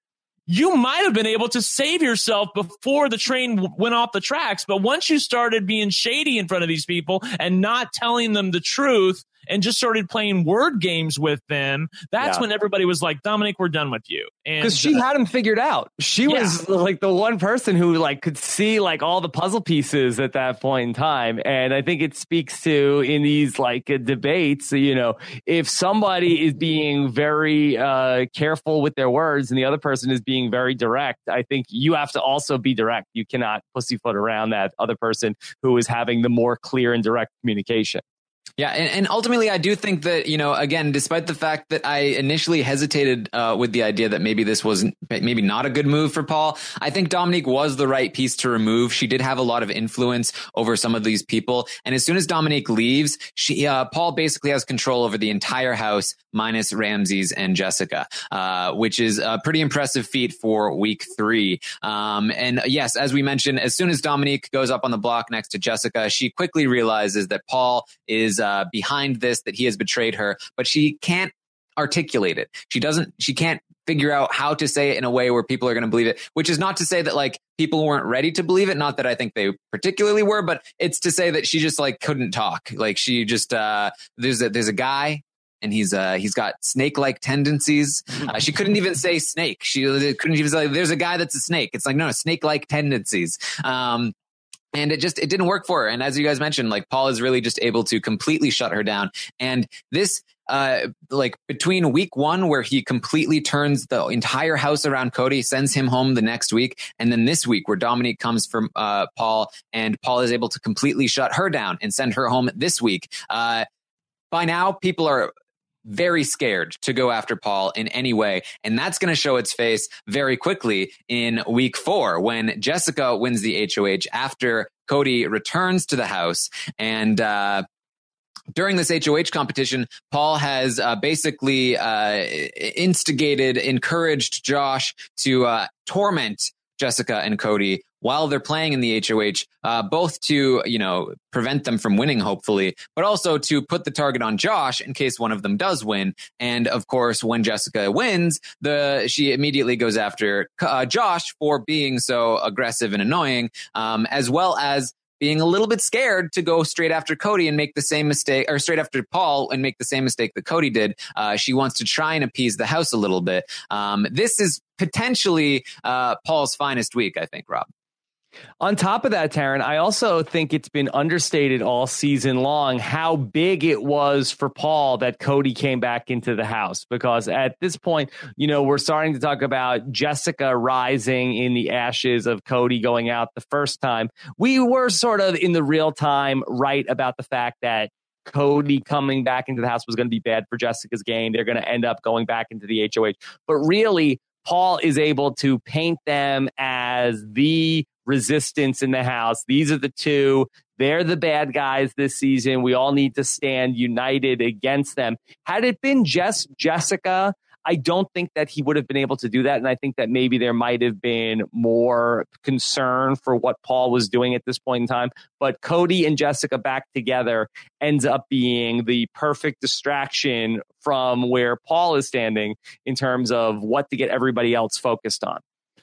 you might have been able to save yourself before the train w- went off the tracks. But once you started being shady in front of these people and not telling them the truth and just started playing word games with them, that's yeah. when everybody was like, Dominic, we're done with you. Because she uh, had him figured out. She yeah. was like the one person who like could see like all the puzzle pieces at that point in time. And I think it speaks to in these like uh, debates, you know, if somebody is being very uh, careful with their words and the other person is being very direct, I think you have to also be direct. You cannot pussyfoot around that other person who is having the more clear and direct communication. Yeah, and, and ultimately, I do think that, you know, again, despite the fact that I initially hesitated uh, with the idea that maybe this was maybe not a good move for Paul, I think Dominique was the right piece to remove. She did have a lot of influence over some of these people. And as soon as Dominique leaves, she uh, Paul basically has control over the entire house, minus Ramses and Jessica, uh, which is a pretty impressive feat for week three. Um, and yes, as we mentioned, as soon as Dominique goes up on the block next to Jessica, she quickly realizes that Paul is uh, behind this, that he has betrayed her, but she can't articulate it. She doesn't, she can't figure out how to say it in a way where people are going to believe it, which is not to say that like people weren't ready to believe it. Not that I think they particularly were, but it's to say that she just like couldn't talk. Like she just, uh, there's a, there's a guy and he's, uh, he's got snake-like tendencies. Uh, she couldn't even say snake. She couldn't even say, there's a guy that's a snake. It's like, no, snake-like tendencies. Um, And it just, it didn't work for her. And as you guys mentioned, like Paul is really just able to completely shut her down. And this, uh, like between week one, where he completely turns the entire house around Cody, sends him home the next week. And then this week where Dominique comes from, uh, Paul, and Paul is able to completely shut her down and send her home this week. Uh, by now people are very scared to go after Paul in any way. And that's going to show its face very quickly in week four when Jessica wins the H O H after Cody returns to the house. And, uh, during this H O H competition, Paul has uh, basically uh, instigated, encouraged Josh to uh, torment Jessica and Cody while they're playing in the H O H, uh, both to, you know, prevent them from winning, hopefully, but also to put the target on Josh in case one of them does win. And of course, when Jessica wins, the she immediately goes after uh, Josh for being so aggressive and annoying, um, as well as being a little bit scared to go straight after Cody and make the same mistake, or straight after Paul and make the same mistake that Cody did. Uh, she wants to try and appease the house a little bit. Um, this is potentially uh, Paul's finest week, I think, Rob. On top of that, Taryn, I also think it's been understated all season long how big it was for Paul that Cody came back into the house, because at this point, you know, we're starting to talk about Jessica rising in the ashes of Cody going out the first time. We were sort of in the real time right about the fact that Cody coming back into the house was going to be bad for Jessica's game. They're going to end up going back into the H O H. But really, Paul is able to paint them as the resistance in the house. These are the two. They're the bad guys this season. We all need to stand united against them. Had it been just Jessica, I don't think that he would have been able to do that. And I think that maybe there might have been more concern for what Paul was doing at this point in time. But Cody and Jessica back together ends up being the perfect distraction from where Paul is standing in terms of what to get everybody else focused on.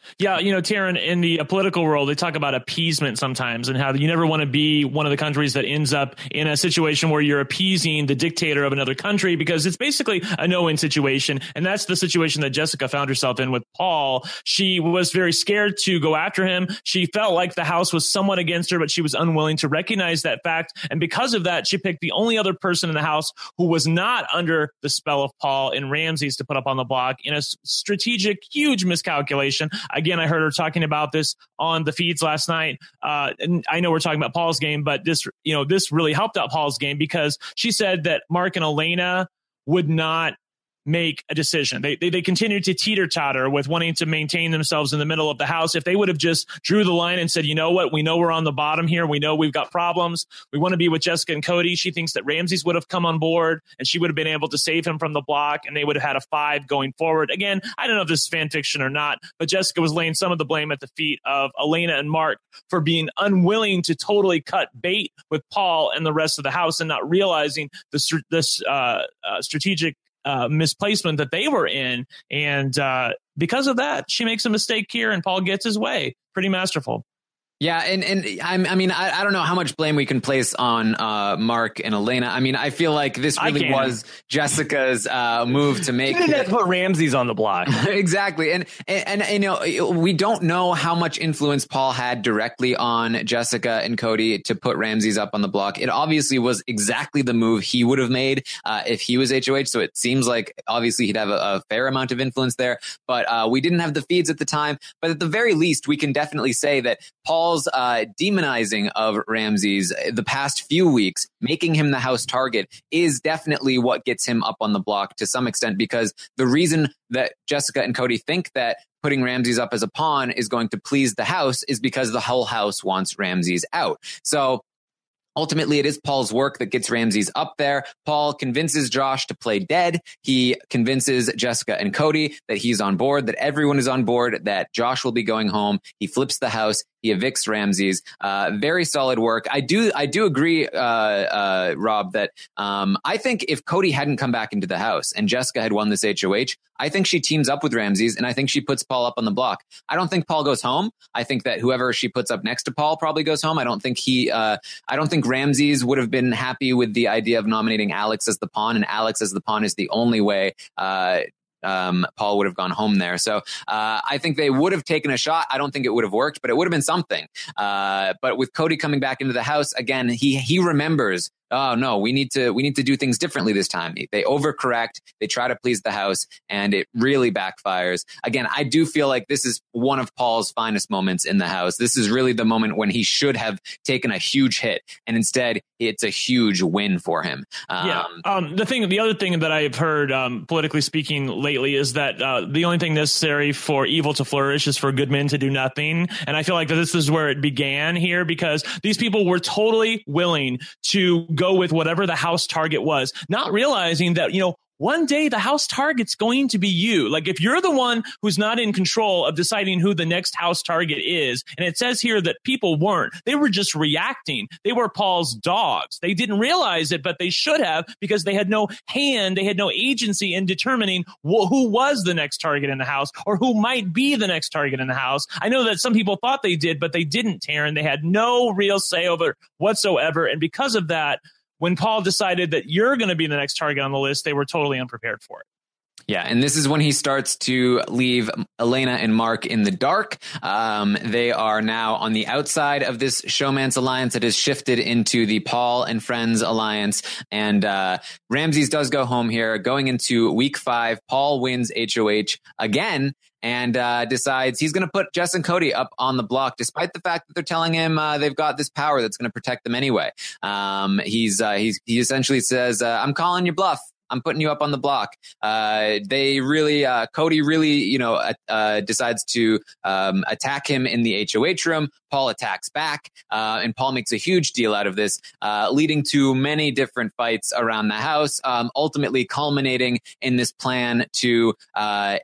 Yeah, you know, Taryn, in the uh, political world, they talk about appeasement sometimes and how you never want to be one of the countries that ends up in a situation where you're appeasing the dictator of another country, because it's basically a no-win situation. And that's the situation that Jessica found herself in with Paul. She was very scared to go after him. She felt like the house was somewhat against her, but she was unwilling to recognize that fact. And because of that, she picked the only other person in the house who was not under the spell of Paul and Ramses to put up on the block in a strategic, huge miscalculation. Again, I heard her talking about this on the feeds last night. Uh, and I know we're talking about Paul's game, but this, you know, this really helped out Paul's game, because she said that Mark and Elena would not make a decision. They, they they continued to teeter-totter with wanting to maintain themselves in the middle of the house. If they would have just drew the line and said, you know what, we know we're on the bottom here. We know we've got problems. We want to be with Jessica and Cody. She thinks that Ramses would have come on board and she would have been able to save him from the block, and they would have had a five going forward. Again, I don't know if this is fan fiction or not, but Jessica was laying some of the blame at the feet of Elena and Mark for being unwilling to totally cut bait with Paul and the rest of the house, and not realizing this, this uh, uh, strategic Uh, misplacement that they were in. And uh, because of that, she makes a mistake here and Paul gets his way. Pretty masterful. Yeah, and and I'm, I mean, I, I don't know how much blame we can place on uh, Mark and Elena. I mean, I feel like this really was Jessica's uh, move to make. She didn't have to put Ramses on the block. Exactly, and, and and you know, we don't know how much influence Paul had directly on Jessica and Cody to put Ramses up on the block. It obviously was exactly the move he would have made uh, if he was H O H. So it seems like obviously he'd have a, a fair amount of influence there. But uh, we didn't have the feeds at the time. But at the very least, we can definitely say that Paul Uh, demonizing of Ramses the past few weeks, making him the house target, is definitely what gets him up on the block to some extent, because the reason that Jessica and Cody think that putting Ramses up as a pawn is going to please the house is because the whole house wants Ramses out. So ultimately, it is Paul's work that gets Ramses up there. Paul convinces Josh to play dead. He convinces Jessica and Cody that he's on board, that everyone is on board, that Josh will be going home. He flips the house. He evicts Ramses. Uh, very solid work. I do, I do agree, uh, uh, Rob, that um, I think if Cody hadn't come back into the house and Jessica had won this H O H, I think she teams up with Ramses, and I think she puts Paul up on the block. I don't think Paul goes home. I think that whoever she puts up next to Paul probably goes home. I don't think he, uh, I don't think Ramses would have been happy with the idea of nominating Alex as the pawn, and Alex as the pawn is the only way uh, um, Paul would have gone home there. So uh, I think they would have taken a shot. I don't think it would have worked, but it would have been something. Uh, but with Cody coming back into the house again, he he remembers, oh no, we need to we need to do things differently this time. They overcorrect, they try to please the house, and it really backfires. Again, I do feel like this is one of Paul's finest moments in the house. This is really the moment when he should have taken a huge hit, and instead it's a huge win for him. Um, yeah. Um, the thing, the other thing that I've heard, um, politically speaking, lately is that uh, the only thing necessary for evil to flourish is for good men to do nothing. And I feel like this is where it began here, because these people were totally willing to go with whatever the house target was, not realizing that, you know, one day the house target's going to be you. Like, if you're the one who's not in control of deciding who the next house target is, and it says here that people weren't, they were just reacting. They were Paul's dogs. They didn't realize it, but they should have, because they had no hand, they had no agency in determining wh- who was the next target in the house, or who might be the next target in the house. I know that some people thought they did, but they didn't, Taryn. They had no real say over it whatsoever. And because of that, when Paul decided that you're going to be the next target on the list, they were totally unprepared for it. Yeah, and this is when he starts to leave Elena and Mark in the dark. Um, they are now on the outside of this Showman's alliance that has shifted into the Paul and Friends alliance. And uh, Ramses does go home here. Going into week five, Paul wins H O H again, and uh, decides he's going to put Jess and Cody up on the block, despite the fact that they're telling him uh, they've got this power that's going to protect them anyway. Um, he's, uh, he's he essentially says, uh, I'm calling your bluff. I'm putting you up on the block. Uh, they really, uh, Cody really, you know, uh, uh, decides to um, attack him in the H O H room. Paul attacks back, uh, and Paul makes a huge deal out of this, uh, leading to many different fights around the house, um, ultimately culminating in this plan to uh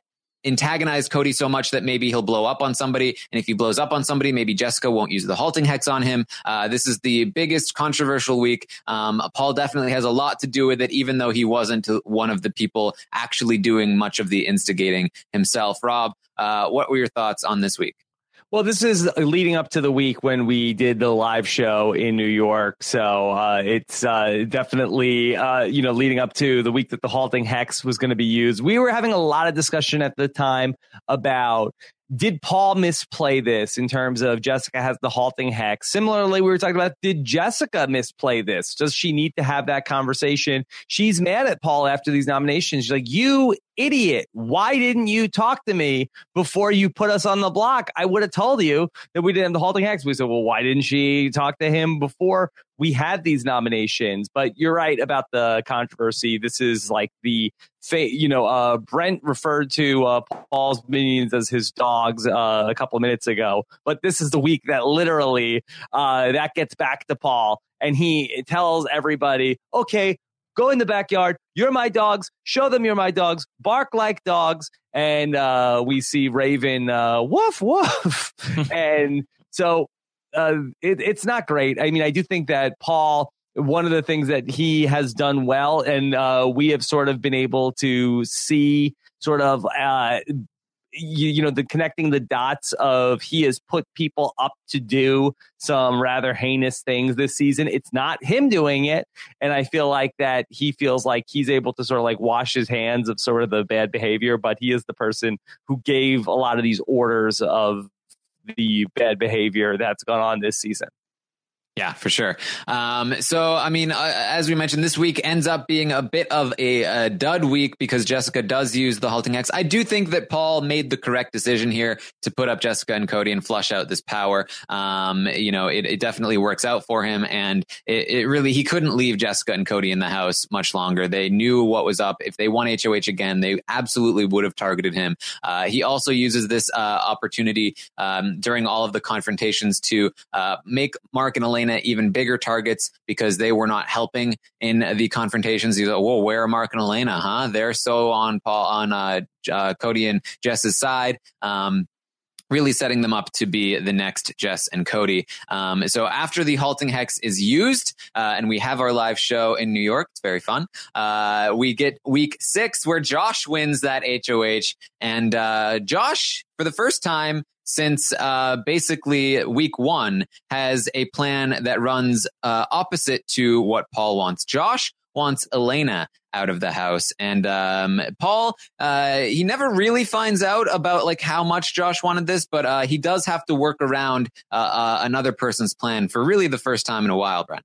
antagonize Cody so much that maybe he'll blow up on somebody. And if he blows up on somebody, maybe Jessica won't use the halting hex on him. Uh, this is the biggest controversial week. Um, Paul definitely has a lot to do with it, even though he wasn't one of the people actually doing much of the instigating himself. Rob, uh, what were your thoughts on this week? Well, this is leading up to the week when we did the live show in New York. So uh, it's uh, definitely, uh, you know, leading up to the week that the halting hex was going to be used. We were having a lot of discussion at the time about, did Paul misplay this in terms of Jessica has the halting hex? Similarly, we were talking about, did Jessica misplay this? Does she need to have that conversation? She's mad at Paul after these nominations. She's like, you idiot. Why didn't you talk to me before you put us on the block? I would have told you that we didn't have the halting hex. We said, well, why didn't she talk to him before we had these nominations? But you're right about the controversy. This is like the, you know, uh, Brent referred to uh, Paul's minions as his dogs uh, a couple of minutes ago. But this is the week that literally uh, that gets back to Paul. And he tells everybody, okay, go in the backyard. You're my dogs. Show them you're my dogs. Bark like dogs. And uh, we see Raven, uh, woof, woof. And so uh, it, it's not great. I mean, I do think that Paul, one of the things that he has done well, and uh, we have sort of been able to see sort of, uh, you, you know, the connecting the dots of he has put people up to do some rather heinous things this season. It's not him doing it. And I feel like that he feels like he's able to sort of like wash his hands of sort of the bad behavior, but he is the person who gave a lot of these orders of the bad behavior that's gone on this season. Yeah, for sure. Um, so, I mean, uh, as we mentioned, this week ends up being a bit of a, a dud week because Jessica does use the halting hex. I do think that Paul made the correct decision here to put up Jessica and Cody and flush out this power. Um, you know, it, it definitely works out for him. And it, it really, he couldn't leave Jessica and Cody in the house much longer. They knew what was up. If they won H O H again, they absolutely would have targeted him. Uh, he also uses this uh, opportunity um, during all of the confrontations to uh, make Mark and Elena even bigger targets because they were not helping in the confrontations. He's like, whoa, where are Mark and Elena? Huh? They're so on Paul, on uh, uh, Cody and Jess's side. Um, really setting them up to be the next Jess and Cody. Um, so after the halting hex is used, uh, and we have our live show in New York, it's very fun. Uh, we get week six where Josh wins that H O H, and uh, Josh, for the first time since uh, basically week one, has a plan that runs uh, opposite to what Paul wants. Josh wants Elena out of the house. And um, Paul, uh, he never really finds out about like how much Josh wanted this, but uh, he does have to work around uh, uh, another person's plan for really the first time in a while, Brent.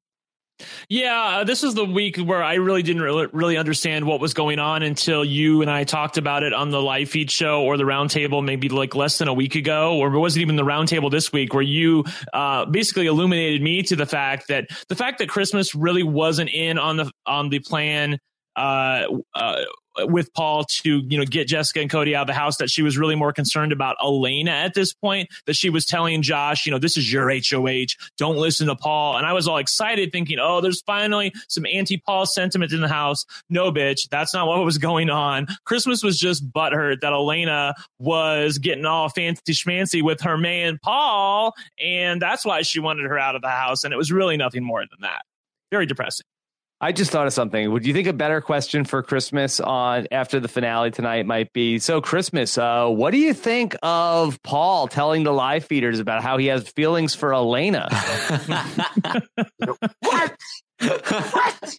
Yeah, uh, this is the week where I really didn't really, really understand what was going on until you and I talked about it on the live feed show or the roundtable maybe like less than a week ago, or it wasn't even the roundtable this week, where you uh, basically illuminated me to the fact that the fact that Christmas really wasn't in on the on the plan uh, uh, with Paul to, you know, get Jessica and Cody out of the house, that she was really more concerned about Elena at this point, that she was telling Josh, you know, this is your H O H, don't listen to Paul. And I was all excited thinking, oh, there's finally some anti-Paul sentiment in the house. No, bitch, that's not what was going on. Christmas was just butthurt that Elena was getting all fancy schmancy with her man, Paul. And that's why she wanted her out of the house. And it was really nothing more than that. Very depressing. I just thought of something. Would you think a better question for Christmas on after the finale tonight might be, so Christmas, uh, what do you think of Paul telling the live feeders about how he has feelings for Elena? What? What?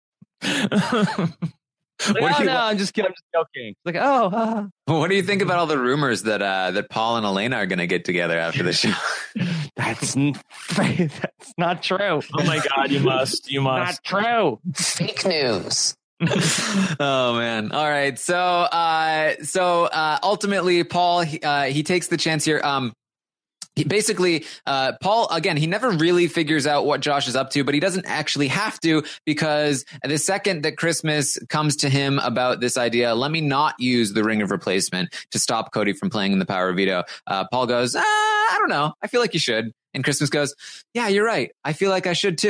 Like, What oh, do you, no, I'm just kidding. I'm just joking. Like, oh, uh. What do you think about all the rumors that uh, that Paul and Elena are going to get together after the show? That's that's not true. Oh my God, you must, you must. Not true. Fake news. Oh man. All right. So uh, so uh, ultimately, Paul he, uh, he takes the chance here. Um, He basically, uh, Paul, again, he never really figures out what Josh is up to, but he doesn't actually have to, because the second that Christmas comes to him about this idea, let me not use the Ring of Replacement to stop Cody from playing in the Power of Veto, uh, Paul goes, ah, I don't know. I feel like you should. And Christmas goes, yeah, you're right. I feel like I should too.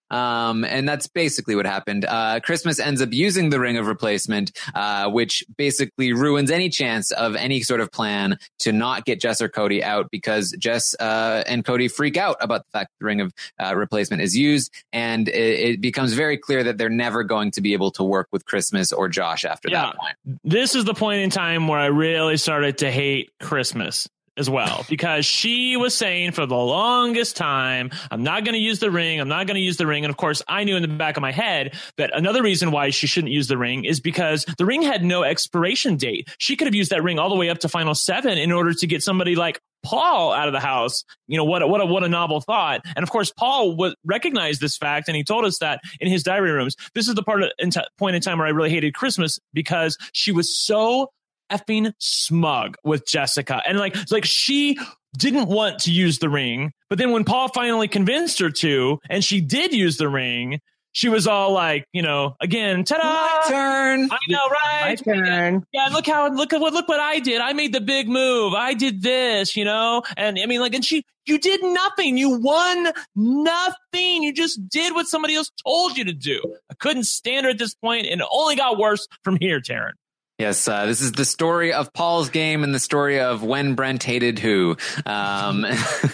Um, and that's basically what happened. Uh, Christmas ends up using the ring of replacement, uh, which basically ruins any chance of any sort of plan to not get Jess or Cody out, because Jess uh, and Cody freak out about the fact that the ring of uh, replacement is used. And it, it becomes very clear that they're never going to be able to work with Christmas or Josh after yeah. that point. This is the point in time where I really started to hate Christmas as well, because she was saying for the longest time, I'm not going to use the ring. I'm not going to use the ring. And of course, I knew in the back of my head that another reason why she shouldn't use the ring is because the ring had no expiration date. She could have used that ring all the way up to Final Seven in order to get somebody like Paul out of the house. You know, what a, what a, what a novel thought. And of course, Paul was, recognized this fact, and he told us that in his diary rooms. This is the part of, in t- point in time where I really hated Christmas, because she was so effing smug with Jessica, and like like she didn't want to use the ring, but then when Paul finally convinced her to, and she did use the ring, she was all like, you know, again, ta-da! My turn. I know, right? My turn. Yeah, look how look at what look what I did. I made the big move. I did this, you know, and I mean, like, and she, you did nothing. You won nothing. You just did what somebody else told you to do. I couldn't stand her at this point, and it only got worse from here, Taryn. Yes, uh, this is the story of Paul's game and the story of when Brent hated who. Um,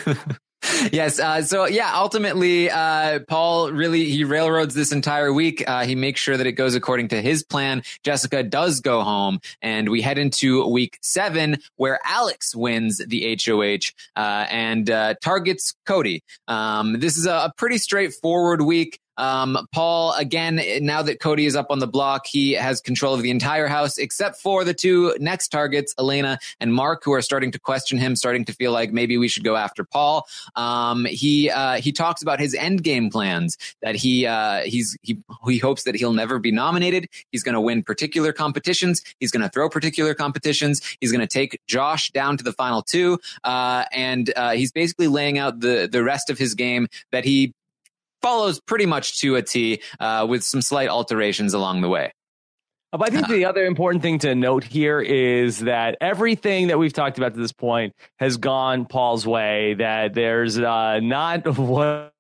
yes. Uh, so yeah, ultimately, uh, Paul really, he railroads this entire week. Uh, he makes sure that it goes according to his plan. Jessica does go home, and we head into week seven, where Alex wins the H O H, uh, and, uh, targets Cody. Um, this is a, a pretty straightforward week. Um, Paul, again, now that Cody is up on the block, he has control of the entire house, except for the two next targets, Elena and Mark, who are starting to question him, starting to feel like maybe we should go after Paul. Um, he, uh, he talks about his end game plans, that he, uh, he's, he, he hopes that he'll never be nominated. He's going to win particular competitions. He's going to throw particular competitions. He's going to take Josh down to the final two. Uh, and, uh, he's basically laying out the, the rest of his game that he follows pretty much to a T, uh, with some slight alterations along the way. But I think the other important thing to note here is that everything that we've talked about to this point has gone Paul's way, that there's uh, not one,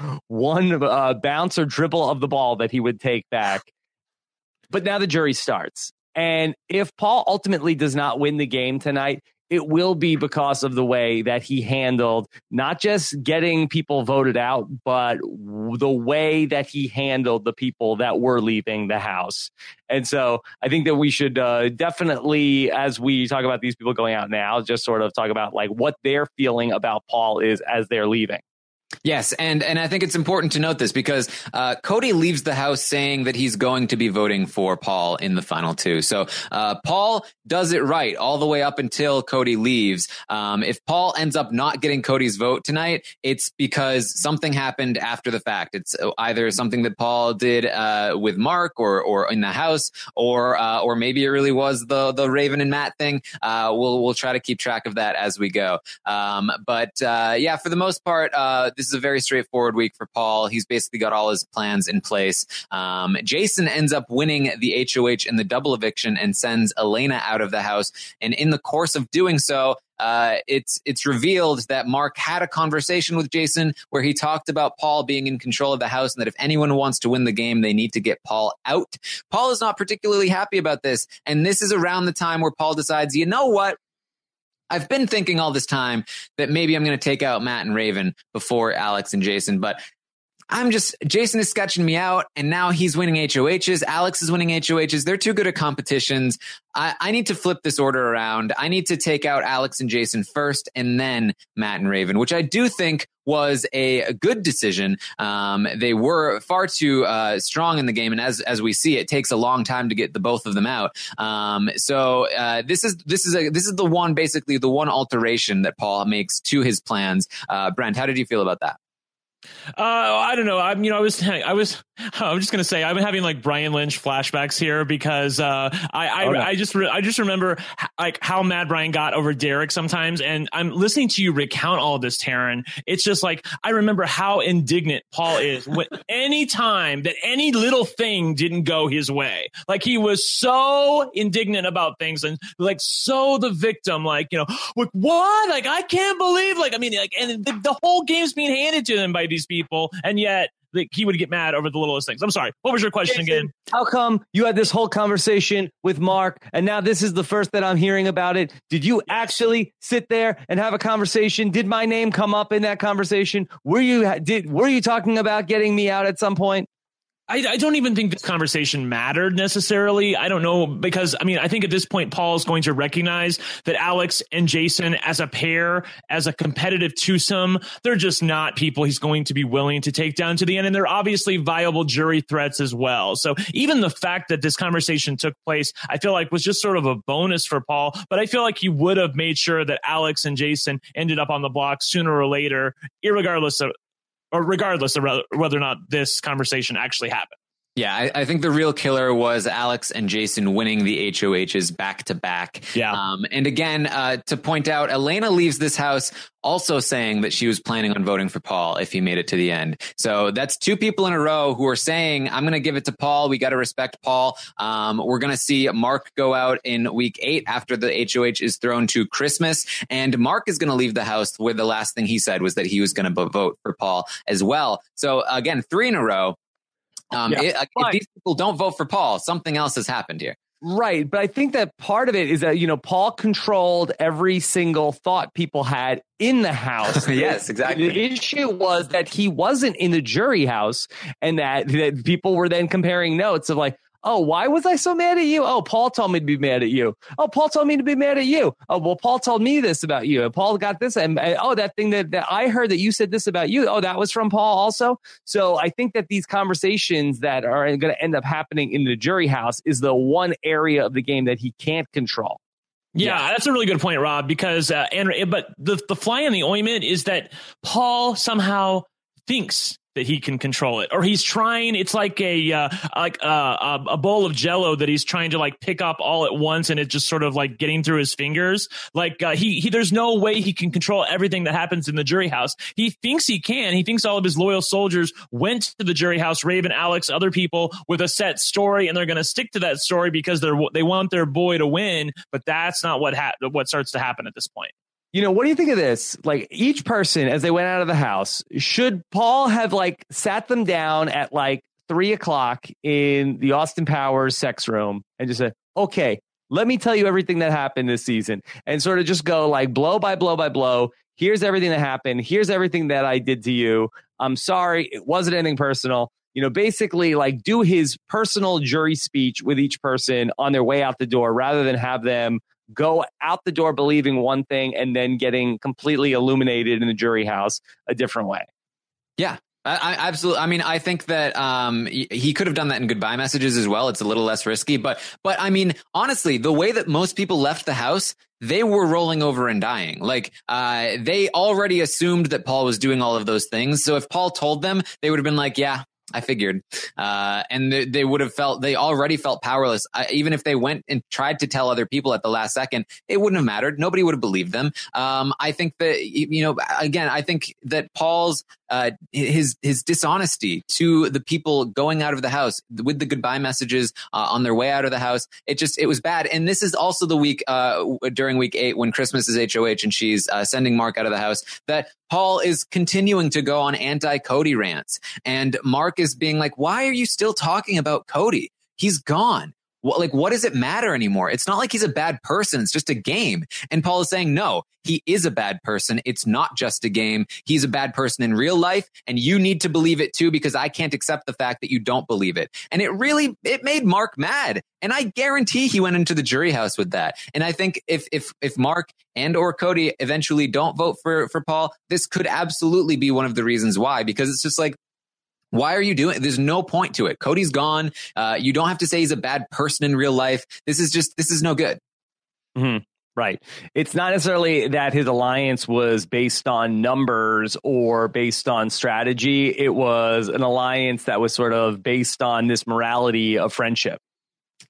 one uh, bounce or dribble of the ball that he would take back. But now the jury starts. And if Paul ultimately does not win the game tonight, it will be because of the way that he handled not just getting people voted out, but the way that he handled the people that were leaving the house. And so I think that we should uh, definitely, as we talk about these people going out now, just sort of talk about like what their feeling about Paul is as they're leaving. Yes, and and I think it's important to note this because uh, Cody leaves the house saying that he's going to be voting for Paul in the final two. So uh, Paul does it right all the way up until Cody leaves. Um, if Paul ends up not getting Cody's vote tonight, it's because something happened after the fact. It's either something that Paul did uh, with Mark or or in the house, or uh, or maybe it really was the the Raven and Matt thing. Uh, we'll we'll try to keep track of that as we go. Um, but uh, yeah, for the most part, uh, this is a very straightforward week for Paul. He's basically got all his plans in place. Um, Jason ends up winning the H O H in the double eviction and sends Elena out of the house. And in the course of doing so, uh, it's it's revealed that Mark had a conversation with Jason where he talked about Paul being in control of the house and that if anyone wants to win the game, they need to get Paul out. Paul is not particularly happy about this. And this is around the time where Paul decides, you know what? I've been thinking all this time that maybe I'm going to take out Matt and Raven before Alex and Jason, but I'm just, Jason is sketching me out and now he's winning H O Hs. Alex is winning H O Hs. They're too good at competitions. I, I need to flip this order around. I need to take out Alex and Jason first and then Matt and Raven, which I do think was a, a good decision. Um, they were far too uh, strong in the game. And as as we see, it takes a long time to get the both of them out. Um, so uh, this is this is a this is the one, basically the one alteration that Paul makes to his plans. Uh, Brent, how did you feel about that? Uh, I don't know. I'm, you know, I was, I was, I'm just gonna say, I've been having like Brian Lynch flashbacks here because uh, I, I, oh, no. I just, re- I just remember h- like how mad Brian got over Derek sometimes, and I'm listening to you recount all of this, Taryn. It's just like I remember how indignant Paul is when any time that any little thing didn't go his way. Like he was so indignant about things and like so the victim. Like, you know, like what? Like I can't believe. Like I mean, like and the, the whole game's being handed to him by these people, and yet that he would get mad over the littlest things. I'm sorry. What was your question Jason, again? How come you had this whole conversation with Mark, and now this is the first that I'm hearing about it? Did you actually sit there and have a conversation? Did my name come up in that conversation? Were you did were you talking about getting me out at some point? I, I don't even think this conversation mattered necessarily. I don't know, because, I mean, I think at this point, Paul is going to recognize that Alex and Jason as a pair, as a competitive twosome, they're just not people he's going to be willing to take down to the end. And they're obviously viable jury threats as well. So even the fact that this conversation took place, I feel like was just sort of a bonus for Paul. But I feel like he would have made sure that Alex and Jason ended up on the block sooner or later, irregardless of or regardless of whether or not this conversation actually happened. Yeah, I, I think the real killer was Alex and Jason winning the H O Hs back to back. Yeah. Um, and again, uh, to point out, Elena leaves this house also saying that she was planning on voting for Paul if he made it to the end. So that's two people in a row who are saying, I'm going to give it to Paul. We got to respect Paul. Um, we're going to see Mark go out in week eight after the H O H is thrown to Christmas. And Mark is going to leave the house where the last thing he said was that he was going to vote for Paul as well. So again, three in a row. Um, yeah, it, if these people don't vote for Paul, something else has happened here. Right. But I think that part of it is that, you know, Paul controlled every single thought people had in the house. Yes, exactly. The issue was that he wasn't in the jury house, and that, that people were then comparing notes of like, oh, why was I so mad at you? Oh, Paul told me to be mad at you. Oh, Paul told me to be mad at you. Oh, well, Paul told me this about you. And Paul got this. And, and oh, that thing that, that I heard that you said this about you. Oh, that was from Paul also. So I think that these conversations that are going to end up happening in the jury house is the one area of the game that he can't control. Yeah, yeah, that's a really good point, Rob, because uh, and but the, the fly in the ointment is that Paul somehow thinks that he can control it, or he's trying. It's like a uh, like uh, a bowl of Jello that he's trying to like pick up all at once, and it's just sort of like getting through his fingers. Like uh, he he, there's no way he can control everything that happens in the jury house. He thinks he can. He thinks all of his loyal soldiers went to the jury house, Raven, Alex, other people, with a set story, and they're going to stick to that story because they're they want their boy to win. But that's not what ha- what starts to happen at this point. You know, what do you think of this? Like, each person, as they went out of the house, should Paul have like sat them down at like three o'clock in the Austin Powers sex room and just said, okay, let me tell you everything that happened this season, and sort of just go like blow by blow by blow. Here's everything that happened. Here's everything that I did to you. I'm sorry. It wasn't anything personal. You know, basically like do his personal jury speech with each person on their way out the door, rather than have them go out the door believing one thing and then getting completely illuminated in the jury house a different way. Yeah, I, I absolutely. I mean, I think that um, he, he could have done that in goodbye messages as well. It's a little less risky, but but I mean, honestly, the way that most people left the house, they were rolling over and dying. Like uh, they already assumed that Paul was doing all of those things. So if Paul told them, they would have been like, yeah, I figured. Uh, and they, they would have felt, they already felt powerless. Uh, even if they went and tried to tell other people at the last second, it wouldn't have mattered. Nobody would have believed them. Um, I think that, you know, again, I think that Paul's, uh, his, his dishonesty to the people going out of the house with the goodbye messages uh, on their way out of the house, it just, it was bad. And this is also the week uh, during week eight when Christmas is H O H and she's uh, sending Mark out of the house, that Paul is continuing to go on anti-Cody rants. And Mark is being like, why are you still talking about Cody? He's gone. What, like, what does it matter anymore? It's not like he's a bad person. It's just a game. And Paul is saying, no, he is a bad person. It's not just a game. He's a bad person in real life. And you need to believe it too, because I can't accept the fact that you don't believe it. And it really, it made Mark mad. And I guarantee he went into the jury house with that. And I think if, if, if Mark and or Cody eventually don't vote for, for Paul, this could absolutely be one of the reasons why, because it's just like, why are you doing it? There's no point to it. Cody's gone. Uh, you don't have to say he's a bad person in real life. This is just, this is no good. Mm-hmm. Right. It's not necessarily that his alliance was based on numbers or based on strategy. It was an alliance that was sort of based on this morality of friendship. Yeah.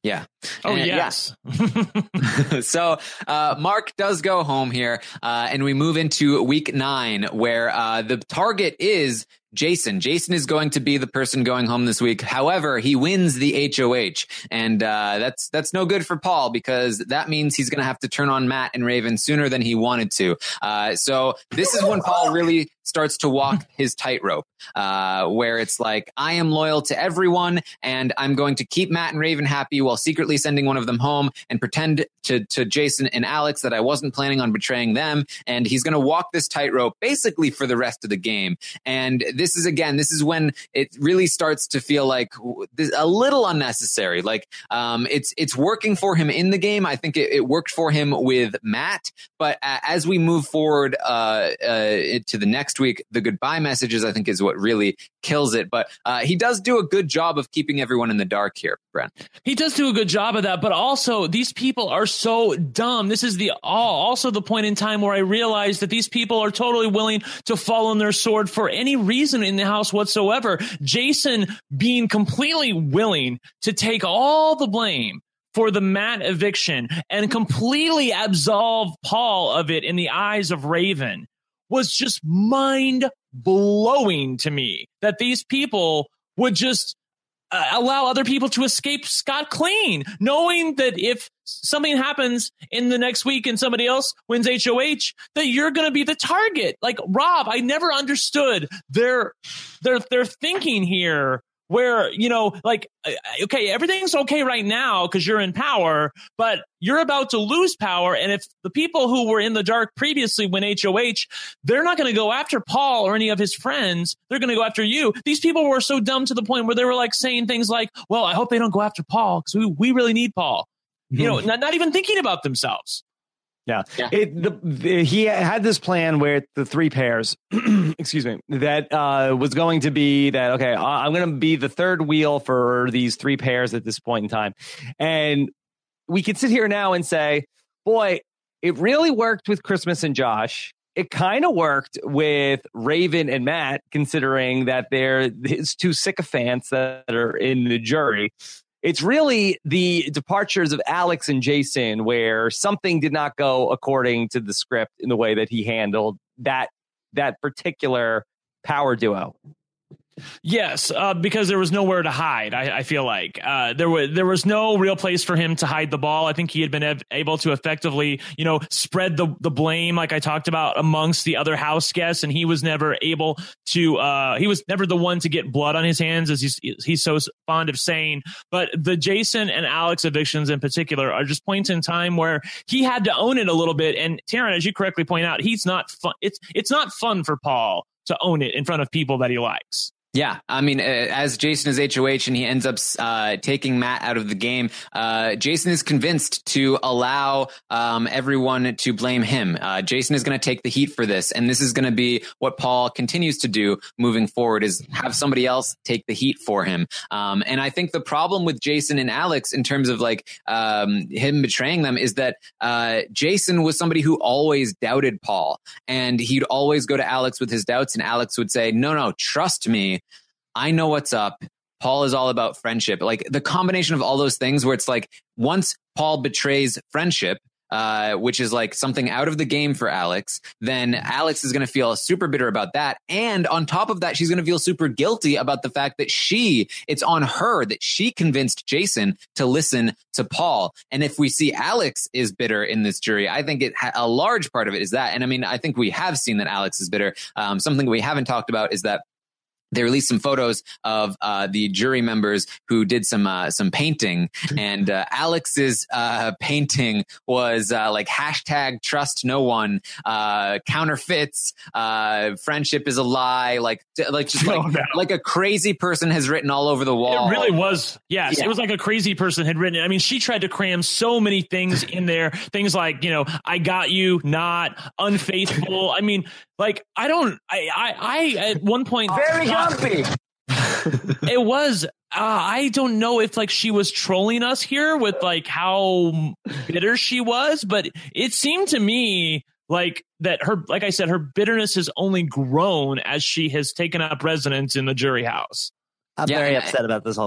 Oh, And, yes. Yeah. So uh, Mark does go home here, uh, and we move into week nine, where uh, the target is Jason. Jason is going to be the person going home this week. However, he wins the H O H, and uh, that's that's no good for Paul, because that means he's going to have to turn on Matt and Raven sooner than he wanted to. Uh, so this is when Paul really starts to walk his tightrope, uh, where it's like, I am loyal to everyone, and I'm going to keep Matt and Raven happy while secretly sending one of them home, and pretend to, to Jason and Alex that I wasn't planning on betraying them. And he's going to walk this tightrope basically for the rest of the game. And this is, again, this is when it really starts to feel like a little unnecessary. Like, um, it's, it's working for him in the game. I think it, it worked for him with Matt, but uh, as we move forward, uh, uh, to the next week, the goodbye messages, I think, is what really kills it. But uh, he does do a good job of keeping everyone in the dark here, Brent. He does do a good job of that, but also these people are so dumb. This is the also the point in time where I realized that these people are totally willing to fall on their sword for any reason in the house whatsoever. Jason being completely willing to take all the blame for the Matt eviction and completely absolve Paul of it in the eyes of Raven was just mind blowing to me, that these people would just uh, allow other people to escape scot clean, knowing that if something happens in the next week and somebody else wins H O H, that you're going to be the target. Like, Rob, I never understood their their their thinking here, where, you know, like, okay, everything's okay right now because you're in power, but you're about to lose power. And if the people who were in the dark previously win H O H, they're not going to go after Paul or any of his friends. They're going to go after you. These people were so dumb to the point where they were like saying things like, well, I hope they don't go after Paul because we, we really need Paul. Mm-hmm. You know, not, not even thinking about themselves. Yeah, yeah. It, the, the, he had this plan where the three pairs, excuse me, that uh, was going to be that, okay, I'm going to be the third wheel for these three pairs at this point in time. And we can sit here now and say, boy, it really worked with Christmas and Josh. It kind of worked with Raven and Matt, considering that they're his two sycophants that are in the jury. It's really the departures of Alex and Jason where something did not go according to the script in the way that he handled that that particular power duo. Yes, uh, because there was nowhere to hide. I, I feel like uh, there was there was no real place for him to hide the ball. I think he had been ev- able to effectively, you know, spread the the blame, like I talked about, amongst the other house guests, and he was never able to. Uh, he was never the one to get blood on his hands, as he's he's so fond of saying. But the Jason and Alex evictions in particular are just points in time where he had to own it a little bit. And Taryn, as you correctly point out, he's not fun. It's it's not fun for Paul to own it in front of people that he likes. Yeah, I mean, uh, as Jason is H O H and he ends up uh, taking Matt out of the game, uh, Jason is convinced to allow um, everyone to blame him. Uh, Jason is going to take the heat for this, and this is going to be what Paul continues to do moving forward, is have somebody else take the heat for him. Um, and I think the problem with Jason and Alex in terms of like um, him betraying them is that uh, Jason was somebody who always doubted Paul, and he'd always go to Alex with his doubts, and Alex would say, no, no, trust me. I know what's up. Paul is all about friendship. Like the combination of all those things where it's like once Paul betrays friendship, uh, which is like something out of the game for Alex, then Alex is going to feel super bitter about that. And on top of that, she's going to feel super guilty about the fact that she, it's on her that she convinced Jason to listen to Paul. And if we see Alex is bitter in this jury, I think it ha- a large part of it is that. And I mean, I think we have seen that Alex is bitter. Um, something we haven't talked about is that they released some photos of uh, the jury members who did some uh, some painting, and uh, Alex's uh, painting was uh, like hashtag trust no one, uh, counterfeits, uh, friendship is a lie, like like just like, oh, no. like a crazy person has written all over the wall. It really was. Yes, yeah. It was like a crazy person had written it. I mean, she tried to cram so many things in there. Things like, you know, I got you, not unfaithful. I mean, like I don't. I I, I at one point very gumpy. It was. Uh, I don't know if like she was trolling us here with like how bitter she was, but it seemed to me like that her, like I said, her bitterness has only grown as she has taken up residence in the jury house. I'm yeah, very upset about this whole thing.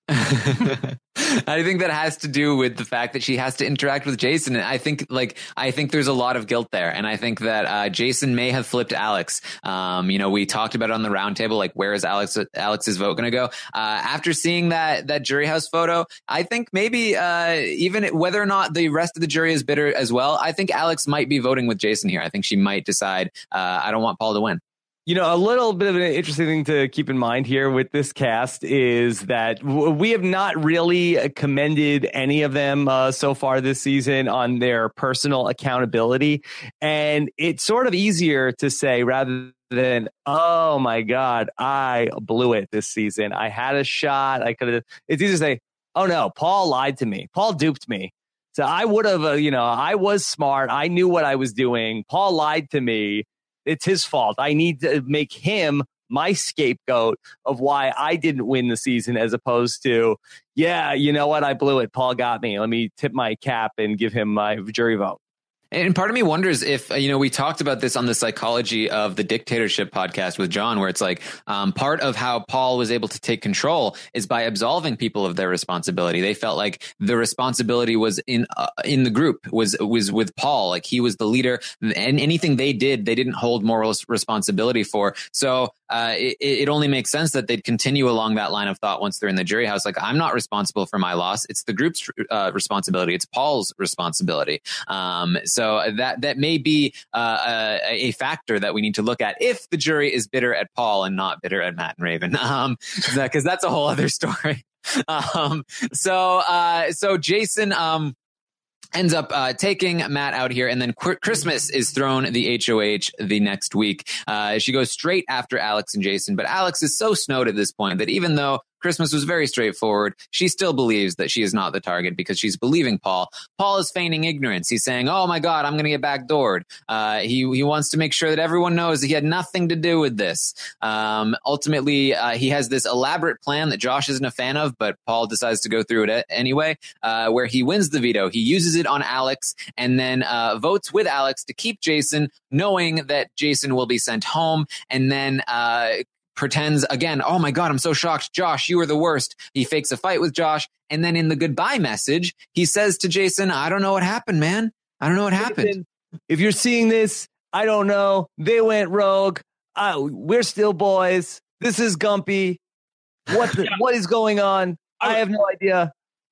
I think that has to do with the fact that she has to interact with Jason. And I think like, I think there's a lot of guilt there. And I think that uh, Jason may have flipped Alex. Um, you know, we talked about it on the roundtable, like, where is Alex, Alex's vote going to go? Uh, after seeing that, that jury house photo, I think maybe uh, even whether or not the rest of the jury is bitter as well, I think Alex might be voting with Jason here. I think she might decide, uh, I don't want Paul to win. You know, a little bit of an interesting thing to keep in mind here with this cast is that w- we have not really commended any of them uh, so far this season on their personal accountability. And it's sort of easier to say rather than, oh, my God, I blew it this season. I had a shot. I could have. It's easier to say, oh, no, Paul lied to me. Paul duped me. So I would have, uh, you know, I was smart. I knew what I was doing. Paul lied to me. It's his fault. I need to make him my scapegoat of why I didn't win the season, as opposed to, yeah, you know what? I blew it. Paul got me. Let me tip my cap and give him my jury vote. And part of me wonders if, you know, we talked about this on the Psychology of the Dictatorship podcast with John, where it's like um, part of how Paul was able to take control is by absolving people of their responsibility. They felt like the responsibility was in uh, in the group, was was with Paul. Like, he was the leader, and anything they did, they didn't hold moral responsibility for. So uh, it, it only makes sense that they'd continue along that line of thought once they're in the jury house. Like, I'm not responsible for my loss. It's the group's uh, responsibility. It's Paul's responsibility. Um, so So that that may be uh, a, a factor that we need to look at if the jury is bitter at Paul and not bitter at Matt and Raven, um, because that's a whole other story. Um, so uh, so Jason um, ends up uh, taking Matt out here, and then Qu- Christmas is thrown the H O H the next week. Uh, she goes straight after Alex and Jason, but Alex is so snowed at this point that even though Christmas was very straightforward, she still believes that she is not the target because she's believing Paul. Paul is feigning ignorance. He's saying, oh my God, I'm going to get backdoored. Uh, he, he wants to make sure that everyone knows that he had nothing to do with this. Um, ultimately, uh, he has this elaborate plan that Josh isn't a fan of, but Paul decides to go through it anyway, uh, where he wins the veto. He uses it on Alex and then uh, votes with Alex to keep Jason, knowing that Jason will be sent home, and then uh, pretends again, oh my God, I'm so shocked. Josh, you were the worst. He fakes a fight with Josh. And then in the goodbye message, he says to Jason, I don't know what happened, man. I don't know what happened. Jason, if you're seeing this, I don't know. They went rogue. Uh, we're still boys. This is Gumpy. What the, what is going on? I have no idea.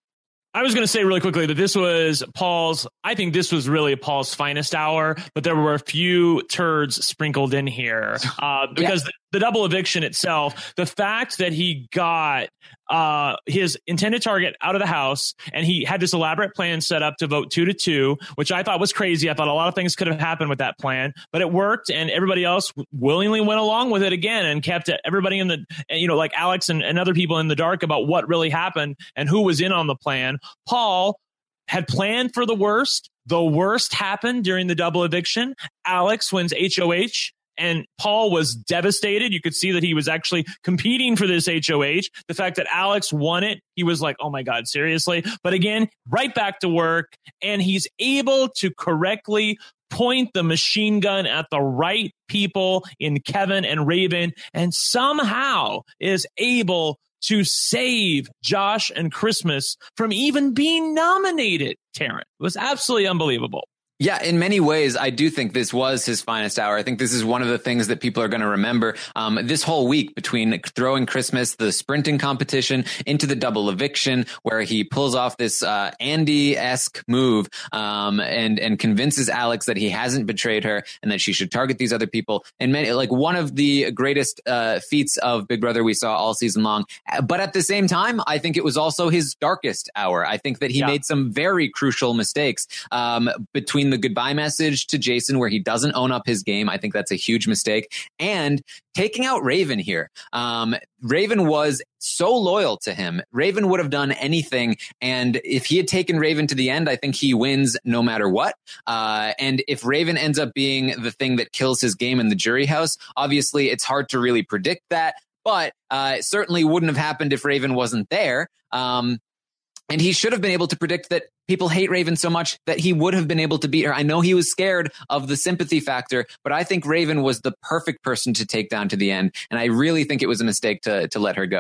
I was going to say really quickly that this was Paul's, I think this was really Paul's finest hour, but there were a few turds sprinkled in here uh, because yeah. the, the double eviction itself, the fact that he got uh, his intended target out of the house and he had this elaborate plan set up to vote two to two, which I thought was crazy. I thought a lot of things could have happened with that plan, but it worked, and everybody else willingly went along with it again and kept everybody in the, you know, like Alex and, and other people in the dark about what really happened and who was in on the plan. Paul had planned for the worst. The worst happened during the double eviction. Alex wins H O H, and Paul was devastated. You could see that he was actually competing for this H O H. The fact that Alex won it, he was like, oh my God, seriously? But again, right back to work, and he's able to correctly point the machine gun at the right people in Kevin and Raven, and somehow is able to save Josh and Christmas from even being nominated, Taryn. It was absolutely unbelievable. Yeah, in many ways, I do think this was his finest hour. I think this is one of the things that people are going to remember um, this whole week, between throwing Christmas, the sprinting competition, into the double eviction, where he pulls off this uh, Andy-esque move um, and and convinces Alex that he hasn't betrayed her and that she should target these other people. And many, like one of the greatest uh, feats of Big Brother we saw all season long. But at the same time, I think it was also his darkest hour. I think that he yeah. made some very crucial mistakes um, between the goodbye message to Jason, where he doesn't own up his game. I think that's a huge mistake. And taking out Raven here. Um, Raven was so loyal to him. Raven would have done anything. And if he had taken Raven to the end, I think he wins no matter what. Uh, and if Raven ends up being the thing that kills his game in the jury house, obviously it's hard to really predict that. But uh, it certainly wouldn't have happened if Raven wasn't there. Um, And he should have been able to predict that people hate Raven so much that he would have been able to beat her. I know he was scared of the sympathy factor, but I think Raven was the perfect person to take down to the end. And I really think it was a mistake to to let her go.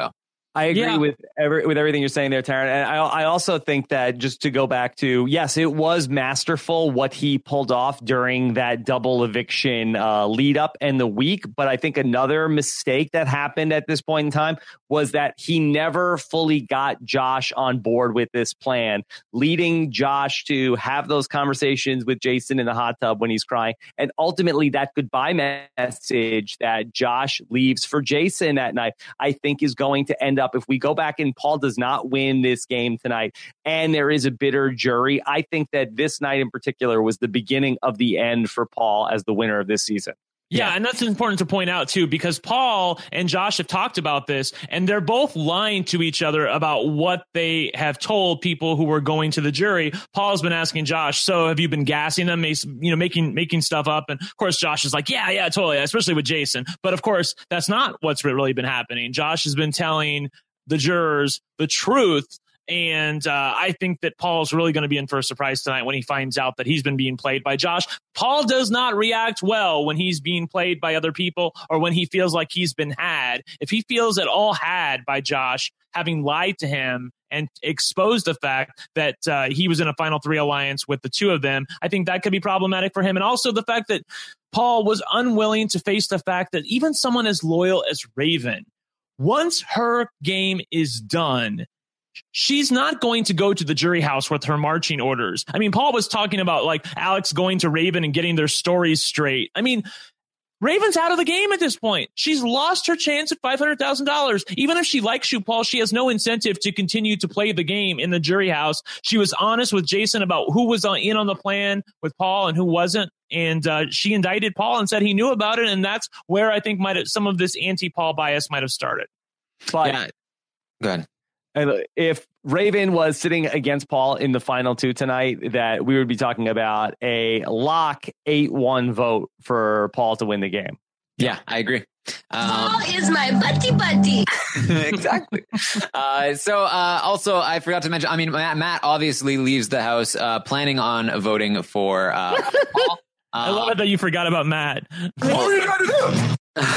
I agree Yeah. with every, with everything you're saying there, Taryn. And I, I also think that, just to go back to, yes, it was masterful what he pulled off during that double eviction uh, lead up and the week. But I think another mistake that happened at this point in time was that he never fully got Josh on board with this plan, leading Josh to have those conversations with Jason in the hot tub when he's crying. And ultimately that goodbye message that Josh leaves for Jason that night, I think is going to end up, if we go back and Paul does not win this game tonight and there is a bitter jury, I think that this night in particular was the beginning of the end for Paul as the winner of this season. Yeah, yeah, and that's important to point out, too, because Paul and Josh have talked about this, and they're both lying to each other about what they have told people who were going to the jury. Paul's been asking Josh, so have you been gassing them, you know, making making stuff up? And, of course, Josh is like, yeah, yeah, totally, especially with Jason. But, of course, that's not what's really been happening. Josh has been telling the jurors the truth. And uh, I think that Paul's really going to be in for a surprise tonight when he finds out that he's been being played by Josh. Paul does not react well when he's being played by other people or when he feels like he's been had. If he feels at all had by Josh, having lied to him and exposed the fact that uh, he was in a Final Three alliance with the two of them, I think that could be problematic for him. And also the fact that Paul was unwilling to face the fact that even someone as loyal as Raven, once her game is done, she's not going to go to the jury house with her marching orders. I mean, Paul was talking about like Alex going to Raven and getting their stories straight. I mean, Raven's out of the game at this point. She's lost her chance at five hundred thousand dollars. Even if she likes you, Paul, she has no incentive to continue to play the game in the jury house. She was honest with Jason about who was on, in on the plan with Paul and who wasn't. And uh, she indicted Paul and said he knew about it. And that's where I think might have, some of this anti-Paul bias might have started. But yeah. Go ahead. And if Raven was sitting against Paul in the final two tonight, that we would be talking about a lock eight one vote for Paul to win the game. Yeah, I agree. Um, Paul is my buddy buddy. Exactly. Uh, so uh, also, I forgot to mention, I mean, Matt, Matt obviously leaves the house uh, planning on voting for uh, Paul. I love it that you forgot about Matt. What are you trying to do?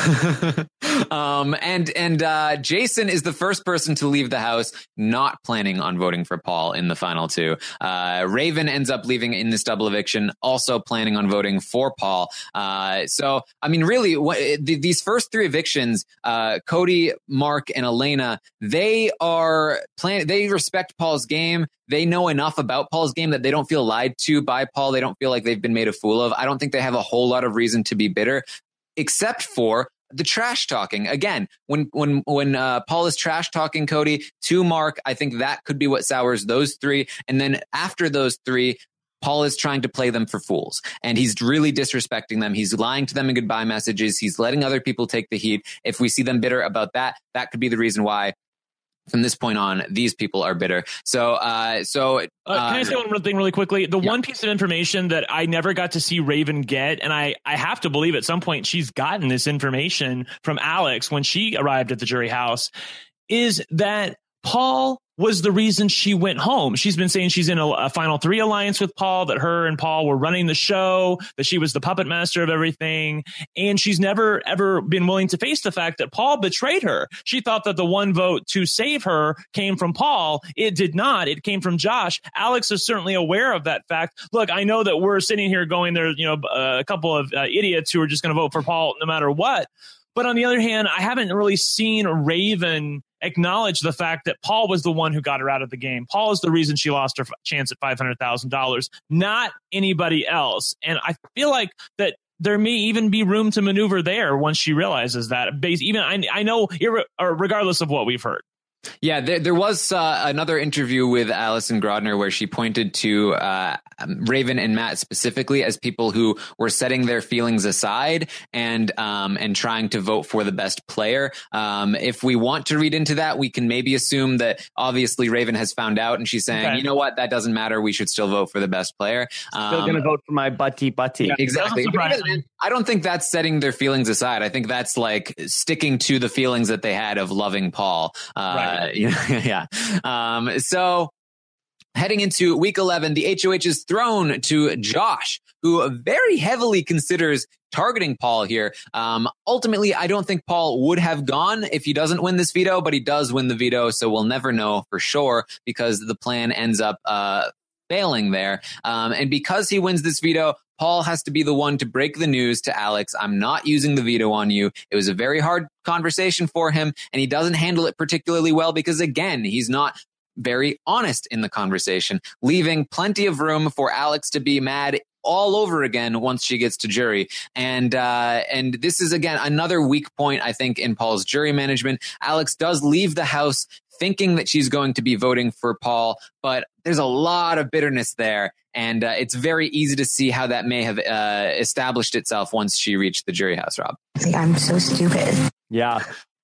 um, and and uh, Jason is the first person to leave the house, not planning on voting for Paul in the final two. Uh, Raven ends up leaving in this double eviction, also planning on voting for Paul. Uh, so, I mean, really, what, th- these first three evictions, uh, Cody, Mark, and Elena, they are plan- They respect Paul's game. They know enough about Paul's game that they don't feel lied to by Paul. They don't feel like they've been made a fool of. I don't think they have a whole lot of reason to be bitter, except for the trash talking. Again, when when when uh, Paul is trash talking Cody to Mark, I think that could be what sours those three. And then after those three, Paul is trying to play them for fools, and he's really disrespecting them. He's lying to them in goodbye messages. He's letting other people take the heat. If we see them bitter about that, that could be the reason why from this point on, these people are bitter. So, uh, so, uh, uh, can I say one thing really quickly? The yeah. one piece of information that I never got to see Raven get, and I, I have to believe at some point she's gotten this information from Alex when she arrived at the jury house, is that Paul was the reason she went home. She's been saying she's in a, a Final Three alliance with Paul, that her and Paul were running the show, that she was the puppet master of everything. And she's never, ever been willing to face the fact that Paul betrayed her. She thought that the one vote to save her came from Paul. It did not. It came from Josh. Alex is certainly aware of that fact. Look, I know that we're sitting here going, there's, you know, uh, a couple of uh, idiots who are just going to vote for Paul no matter what. But on the other hand, I haven't really seen Raven acknowledge the fact that Paul was the one who got her out of the game. Paul is the reason she lost her chance at five hundred thousand dollars, not anybody else. And I feel like that there may even be room to maneuver there once she realizes that. Even I, I know, irre- or regardless of what we've heard. Yeah, there, there was uh, another interview with Alison Grodner where she pointed to uh, Raven and Matt specifically as people who were setting their feelings aside and um, and trying to vote for the best player. Um, if we want to read into that, we can maybe assume that obviously Raven has found out and she's saying, okay, you know what, that doesn't matter. We should still vote for the best player. Um, still going to vote for my butty butty. Yeah, exactly. I don't think that's setting their feelings aside. I think that's like sticking to the feelings that they had of loving Paul. Uh, right. Uh, yeah. Um, so heading into week eleven, the H O H is thrown to Josh, who very heavily considers targeting Paul here. Um, ultimately, I don't think Paul would have gone if he doesn't win this veto, but he does win the veto, so we'll never know for sure because the plan ends up uh, failing there. Um, and because he wins this veto, Paul has to be the one to break the news to Alex. I'm not using the veto on you. It was a very hard conversation for him, and he doesn't handle it particularly well because, again, he's not very honest in the conversation, leaving plenty of room for Alex to be mad all over again once she gets to jury. And uh, and this is, again, another weak point, I think, in Paul's jury management. Alex does leave the house thinking that she's going to be voting for Paul, but there's a lot of bitterness there. And uh, it's very easy to see how that may have uh, established itself once she reached the jury house, Rob. I'm so stupid. Yeah.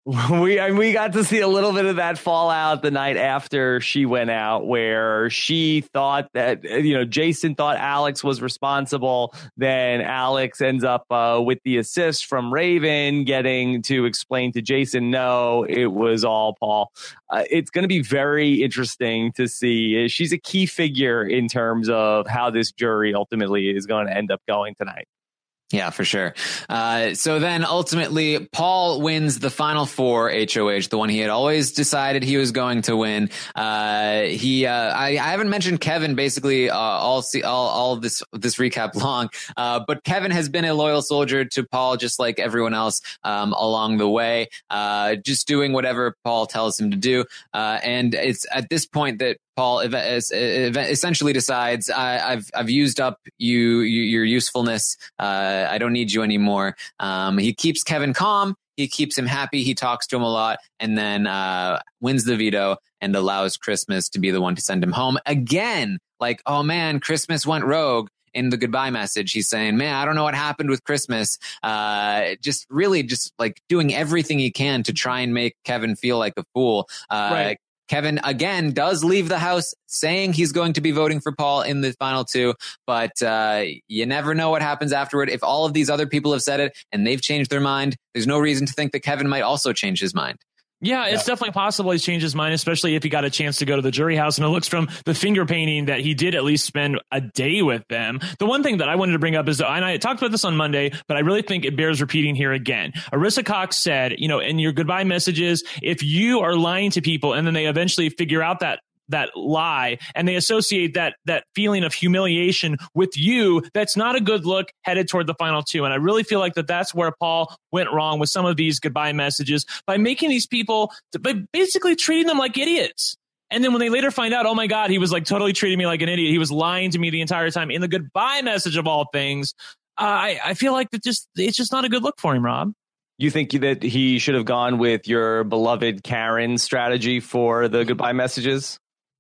We I mean, we got to see a little bit of that fallout the night after she went out, where she thought that, you know, Jason thought Alex was responsible. Then Alex ends up uh, with the assist from Raven, getting to explain to Jason, no, it was all Paul. Uh, it's going to be very interesting to see. She's a key figure in terms of how this jury ultimately is going to end up going tonight. Yeah, for sure. Uh, so then ultimately, Paul wins the final four H O H, the one he had always decided he was going to win. Uh, he, uh, I, I haven't mentioned Kevin basically uh, all, see, all, all this, this recap long, uh, but Kevin has been a loyal soldier to Paul, just like everyone else, um, along the way, uh, just doing whatever Paul tells him to do. Uh, and it's at this point that Paul essentially decides, I, I've I've used up you, you your usefulness. Uh, I don't need you anymore. Um, he keeps Kevin calm. He keeps him happy. He talks to him a lot, and then uh, wins the veto and allows Christmas to be the one to send him home again. Like, oh man, Christmas went rogue. In the goodbye message, he's saying, man, I don't know what happened with Christmas. Uh, just really just like doing everything he can to try and make Kevin feel like a fool. Uh, right. Kevin, again, does leave the house saying he's going to be voting for Paul in the final two, but uh, you never know what happens afterward. If all of these other people have said it and they've changed their mind, there's no reason to think that Kevin might also change his mind. Yeah, it's yeah. definitely possible he's changed his mind, especially if he got a chance to go to the jury house. And it looks from the finger painting that he did at least spend a day with them. The one thing that I wanted to bring up is, and I talked about this on Monday, but I really think it bears repeating here again. Arissa Cox said, you know, in your goodbye messages, if you are lying to people and then they eventually figure out that that lie and they associate that that feeling of humiliation with you, that's not a good look headed toward the final two. And I really feel like that that's where Paul went wrong with some of these goodbye messages, by making these people, by basically treating them like idiots. And then when they later find out, oh my God, he was like totally treating me like an idiot, he was lying to me the entire time in the goodbye message of all things, uh, I, I feel like that just it's just not a good look for him, Rob. You think that he should have gone with your beloved Karen strategy for the goodbye messages?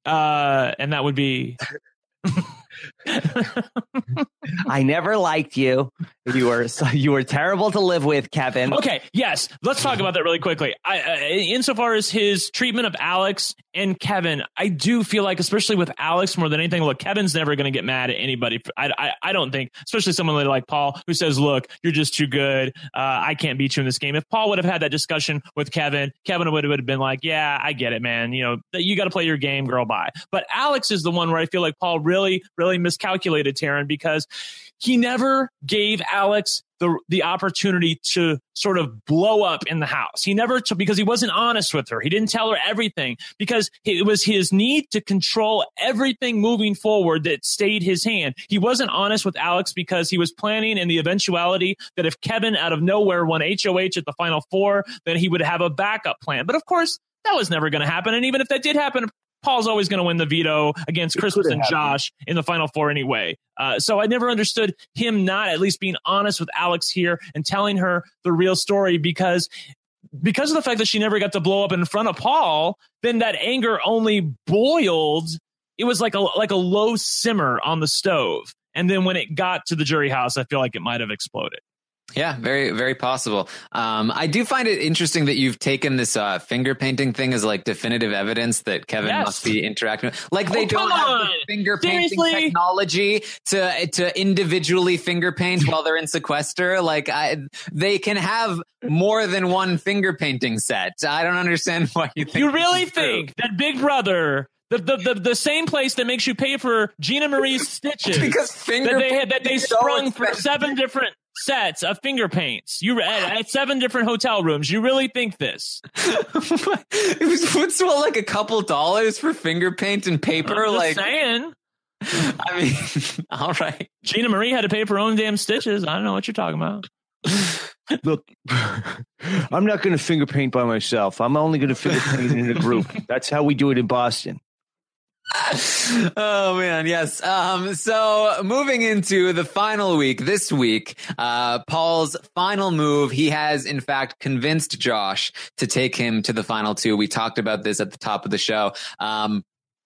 Uh, and that would be I never liked you. You were you were terrible to live with, Kevin. Okay, yes. Let's talk about that really quickly. I, uh, insofar as his treatment of Alex and Kevin, I do feel like, especially with Alex more than anything, look, Kevin's never going to get mad at anybody. I, I I don't think, especially someone like Paul, who says, look, you're just too good. Uh, I can't beat you in this game. If Paul would have had that discussion with Kevin, Kevin would have been like, yeah, I get it, man. You know, you got to play your game, girl, bye. But Alex is the one where I feel like Paul really, really miscalculated Taryn, because he never gave Alex the the opportunity to sort of blow up in the house. He never took, because he wasn't honest with her. He didn't tell her everything, because it was his need to control everything moving forward that stayed his hand. He wasn't honest with Alex because he was planning in the eventuality that if Kevin out of nowhere won H O H at the final four, then he would have a backup plan. But of course, that was never going to happen. And even if that did happen, Paul's always going to win the veto against Christmas and Josh in the final four anyway. Uh, so I never understood him not at least being honest with Alex here and telling her the real story, because because of the fact that she never got to blow up in front of Paul, then that anger only boiled. It was like a like a low simmer on the stove. And then when it got to the jury house, I feel like it might have exploded. Yeah, very, very possible. Um, I do find it interesting that you've taken this uh, finger painting thing as like definitive evidence that Kevin yes. must be interacting with. Like they oh, don't have the finger painting Seriously? technology to to individually finger paint while they're in sequester. Like I, they can have more than one finger painting set. I don't understand why you think you really think that Big Brother, The, the the the same place that makes you pay for Gina Marie's stitches because finger that they had that they so sprung for expensive. seven different sets of finger paints. You at, at seven different hotel rooms. You really think this? It was what's what, like a couple dollars for finger paint and paper? I'm just like saying. I mean, all right. Gina Marie had to pay for her own damn stitches. I don't know what you're talking about. Look, I'm not going to finger paint by myself. I'm only going to finger paint in a group. That's how we do it in Boston. Oh man, yes. Um, so moving into the final week, this week, uh, Paul's final move, he has in fact convinced Josh to take him to the final two. We talked about this at the top of the show. Um,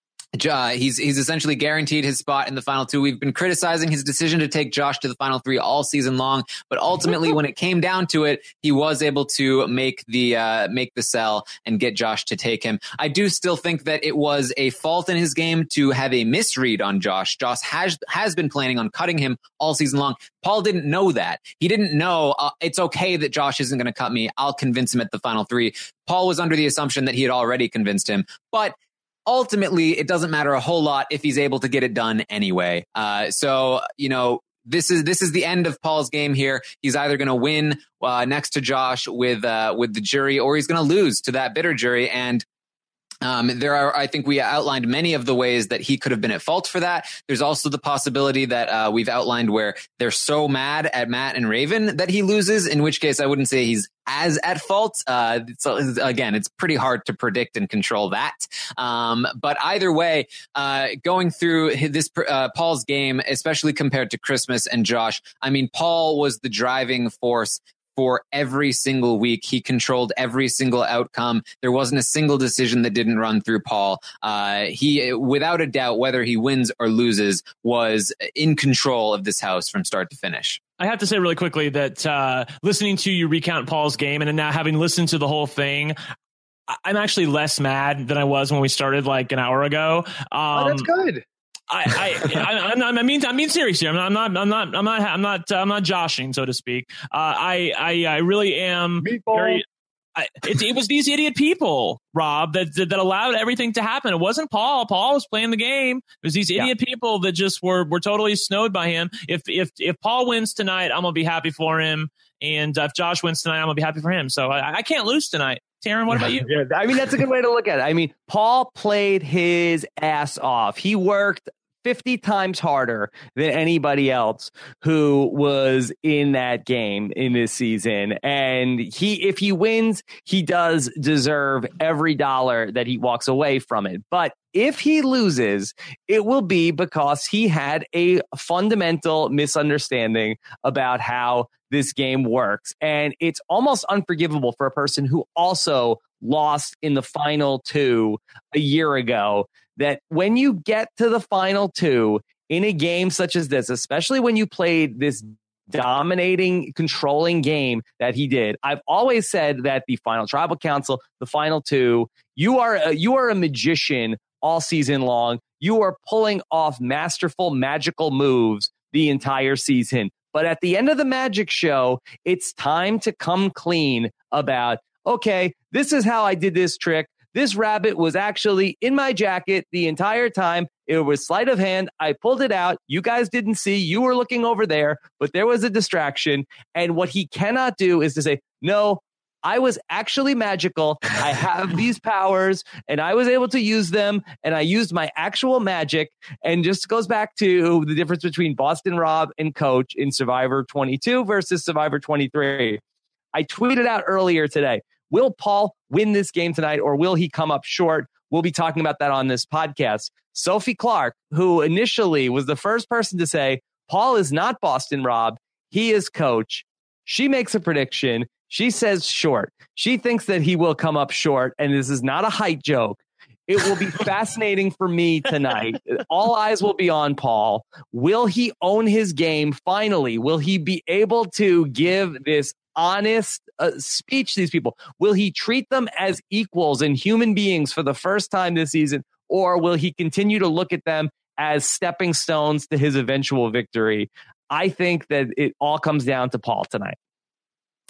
Uh, he's he's essentially guaranteed his spot in the final two. We've been criticizing his decision to take Josh to the final three all season long, but ultimately, when it came down to it, he was able to make the uh, make the sell and get Josh to take him. I do still think that it was a fault in his game to have a misread on Josh. Josh has has been planning on cutting him all season long. Paul didn't know that. He didn't know uh, it's okay that Josh isn't going to cut me. I'll convince him at the final three. Paul was under the assumption that he had already convinced him, but ultimately, it doesn't matter a whole lot if he's able to get it done anyway. Uh, so, you know, this is this is the end of Paul's game here. He's either going to win uh, next to Josh with uh, with the jury, or he's going to lose to that bitter jury. And Um, there are, I think we outlined many of the ways that he could have been at fault for that. There's also the possibility that uh, we've outlined where they're so mad at Matt and Raven that he loses, in which case I wouldn't say he's as at fault. Uh, so again, it's pretty hard to predict and control that. Um, but either way, uh, going through this uh, Paul's game, especially compared to Christmas and Josh, I mean, Paul was the driving force for every single week. He controlled every single outcome. There wasn't a single decision that didn't run through Paul. Uh, he, without a doubt, whether he wins or loses, was in control of this house from start to finish. I have to say really quickly that uh, listening to you recount Paul's game and then now having listened to the whole thing, I'm actually less mad than I was when we started like an hour ago. Um, oh, that's good. I, I, I, I mean, I mean, seriously, I'm not, I'm not, I'm not, I'm not, I'm not, I'm not joshing, so to speak. Uh, I, I, I really am very. I, it, it was these idiot people, Rob, that, that that allowed everything to happen. It wasn't Paul. Paul was playing the game. It was these idiot yeah. people that just were were totally snowed by him. If if if Paul wins tonight, I'm gonna be happy for him, and if Josh wins tonight, I'm gonna be happy for him. So I, I can't lose tonight. Taryn, what about you? Yeah, I mean, that's a good way to look at it. I mean, Paul played his ass off. He worked fifty times harder than anybody else who was in that game in this season. And he, if he wins, he does deserve every dollar that he walks away from it. But if he loses, it will be because he had a fundamental misunderstanding about how this game works. And it's almost unforgivable for a person who also lost in the final two a year ago, that when you get to the final two in a game such as this, especially when you played this dominating, controlling game that he did, I've always said that the final tribal council, the final two, you are a, you are a magician all season long. You are pulling off masterful, magical moves the entire season. But at the end of the magic show, it's time to come clean about, okay, this is how I did this trick. This rabbit was actually in my jacket the entire time. It was sleight of hand. I pulled it out. You guys didn't see. You were looking over there, but there was a distraction. And what he cannot do is to say, no, I was actually magical. I have these powers and I was able to use them and I used my actual magic. And just goes back to the difference between Boston Rob and Coach in Survivor twenty-two versus Survivor twenty-three. I tweeted out earlier today, will Paul win this game tonight or will he come up short? We'll be talking about that on this podcast. Sophie Clark, who initially was the first person to say, Paul is not Boston Rob, he is Coach. She makes a prediction. She says short. She thinks that he will come up short, and this is not a height joke. It will be fascinating for me tonight. All eyes will be on Paul. Will he own his game finally? Will he be able to give this honest uh, speech to these people? Will he treat them as equals and human beings for the first time this season? Or will he continue to look at them as stepping stones to his eventual victory? I think that it all comes down to Paul tonight. Yeah.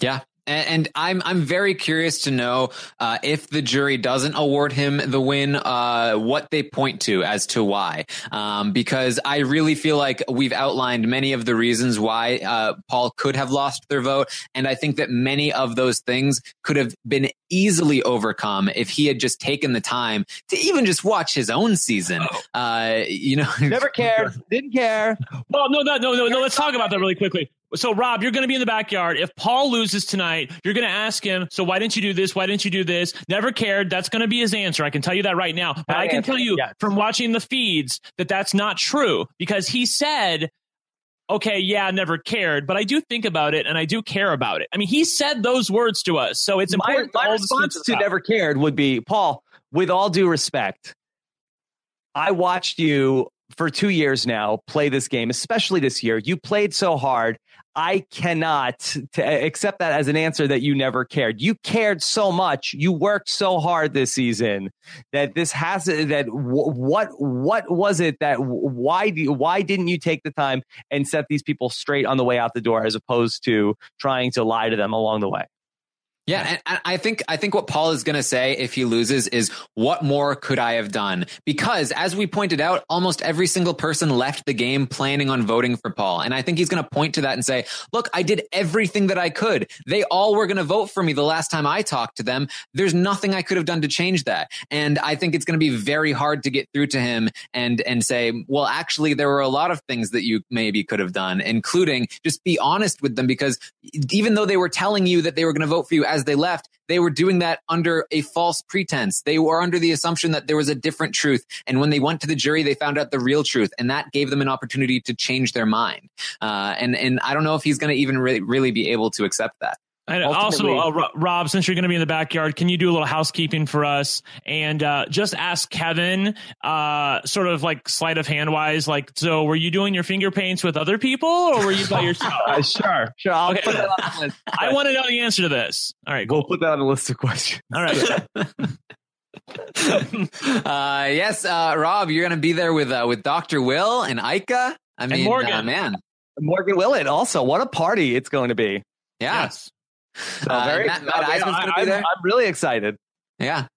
And, and I'm I'm very curious to know uh, if the jury doesn't award him the win, uh, what they point to as to why. Um, because I really feel like we've outlined many of the reasons why uh, Paul could have lost their vote. And I think that many of those things could have been easily overcome if he had just taken the time to even just watch his own season. Uh, you know, never cared, didn't care. Well, no, no, no, no, no. Let's talk about that really quickly. So, Rob, you're going to be in the backyard. If Paul loses tonight, you're going to ask him, so why didn't you do this? Why didn't you do this? Never cared. That's going to be his answer. I can tell you that right now. But I can tell you yes. from watching the feeds that that's not true, because he said, okay, yeah, never cared, but I do think about it and I do care about it. I mean, he said those words to us. So it's my, important. My response to never cared would be, Paul, with all due respect, I watched you for two years now play this game, especially this year. You played so hard. I cannot t- accept that as an answer that you never cared. You cared so much. You worked so hard this season that this has that. W- what what was it that why do, why didn't you take the time and set these people straight on the way out the door as opposed to trying to lie to them along the way? Yeah, and I think I think what Paul is going to say if he loses is, what more could I have done? Because as we pointed out, almost every single person left the game planning on voting for Paul. And I think he's going to point to that and say, look, I did everything that I could. They all were going to vote for me the last time I talked to them. There's nothing I could have done to change that. And I think it's going to be very hard to get through to him and and say, well, actually, there were a lot of things that you maybe could have done, including just be honest with them, because even though they were telling you that they were going to vote for you as they left, they were doing that under a false pretense. They were under the assumption that there was a different truth. And when they went to the jury, they found out the real truth. And that gave them an opportunity to change their mind. Uh, and, and I don't know if he's going to even really, really be able to accept that. And also, uh, Rob, since you're going to be in the backyard, can you do a little housekeeping for us and uh, just ask Kevin, uh, sort of like sleight of hand wise, like, so were you doing your finger paints with other people or were you by yourself? uh, sure, sure. I'll okay. put that on the list. I want to know the answer to this. All right, cool. We'll put that on the list of questions. All right. uh, yes, uh, Rob, you're going to be there with uh, with Doctor Will and Ika. I mean, and Morgan, uh, man, Morgan Willett. Also, what a party it's going to be. Yeah. Yes. So uh, very Matt, Matt Eisman's going to be there. I'm, I'm really excited. Yeah.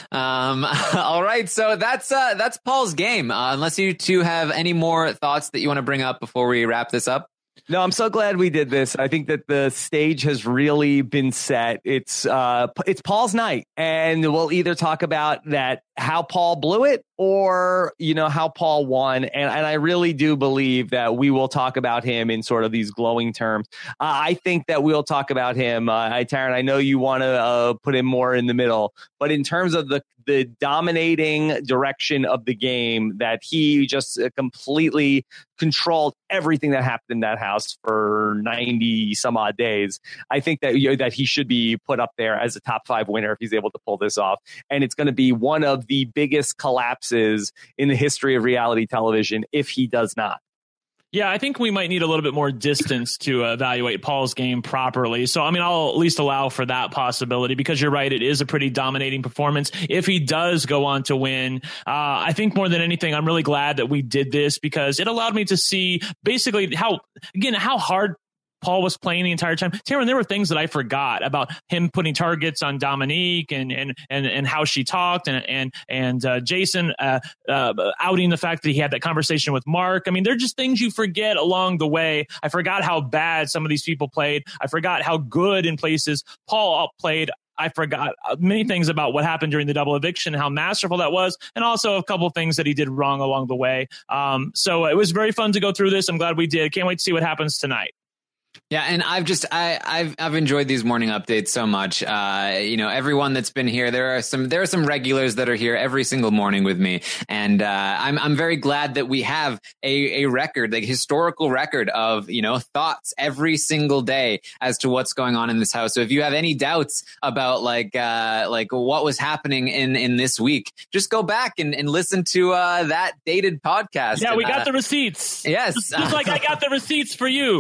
Um, all right. So that's uh, that's Paul's game. Uh, unless you two have any more thoughts that you want to bring up before we wrap this up. No, I'm so glad we did this. I think that the stage has really been set. It's uh, it's Paul's night, and we'll either talk about that, how Paul blew it, or, you know, how Paul won. And, and I really do believe that we will talk about him in sort of these glowing terms. Uh, I think that we'll talk about him. Uh, I, Taryn, I know you want to uh, put him more in the middle, but in terms of the the dominating direction of the game, that he just uh, completely controlled everything that happened in that house for ninety some odd days. I think that, you know, that he should be put up there as a top five winner if he's able to pull this off. And it's going to be one of the biggest collapses in the history of reality television if he does not. Yeah, I think we might need a little bit more distance to evaluate Paul's game properly. So, I mean, I'll at least allow for that possibility, because you're right, it is a pretty dominating performance. If he does go on to win, uh, I think more than anything, I'm really glad that we did this, because it allowed me to see basically how, again, how hard Paul was playing the entire time. Taryn, there were things that I forgot about him putting targets on Dominique and and and, and how she talked, and and and uh, Jason uh, uh, outing the fact that he had that conversation with Mark. I mean, they're just things you forget along the way. I forgot how bad some of these people played. I forgot how good in places Paul played. I forgot many things about what happened during the double eviction, how masterful that was, and also a couple of things that he did wrong along the way. Um, so it was very fun to go through this. I'm glad we did. Can't wait to see what happens tonight. Yeah, and I've just I, I've I've enjoyed these morning updates so much. Uh, you know, everyone that's been here, there are some there are some regulars that are here every single morning with me, and uh, I'm I'm very glad that we have a a record, like historical record of, you know, thoughts every single day as to what's going on in this house. So if you have any doubts about like uh, like what was happening in in this week, just go back and, and listen to uh, that dated podcast. Yeah, and, we got uh, the receipts. Yes, just, just like I got the receipts for you.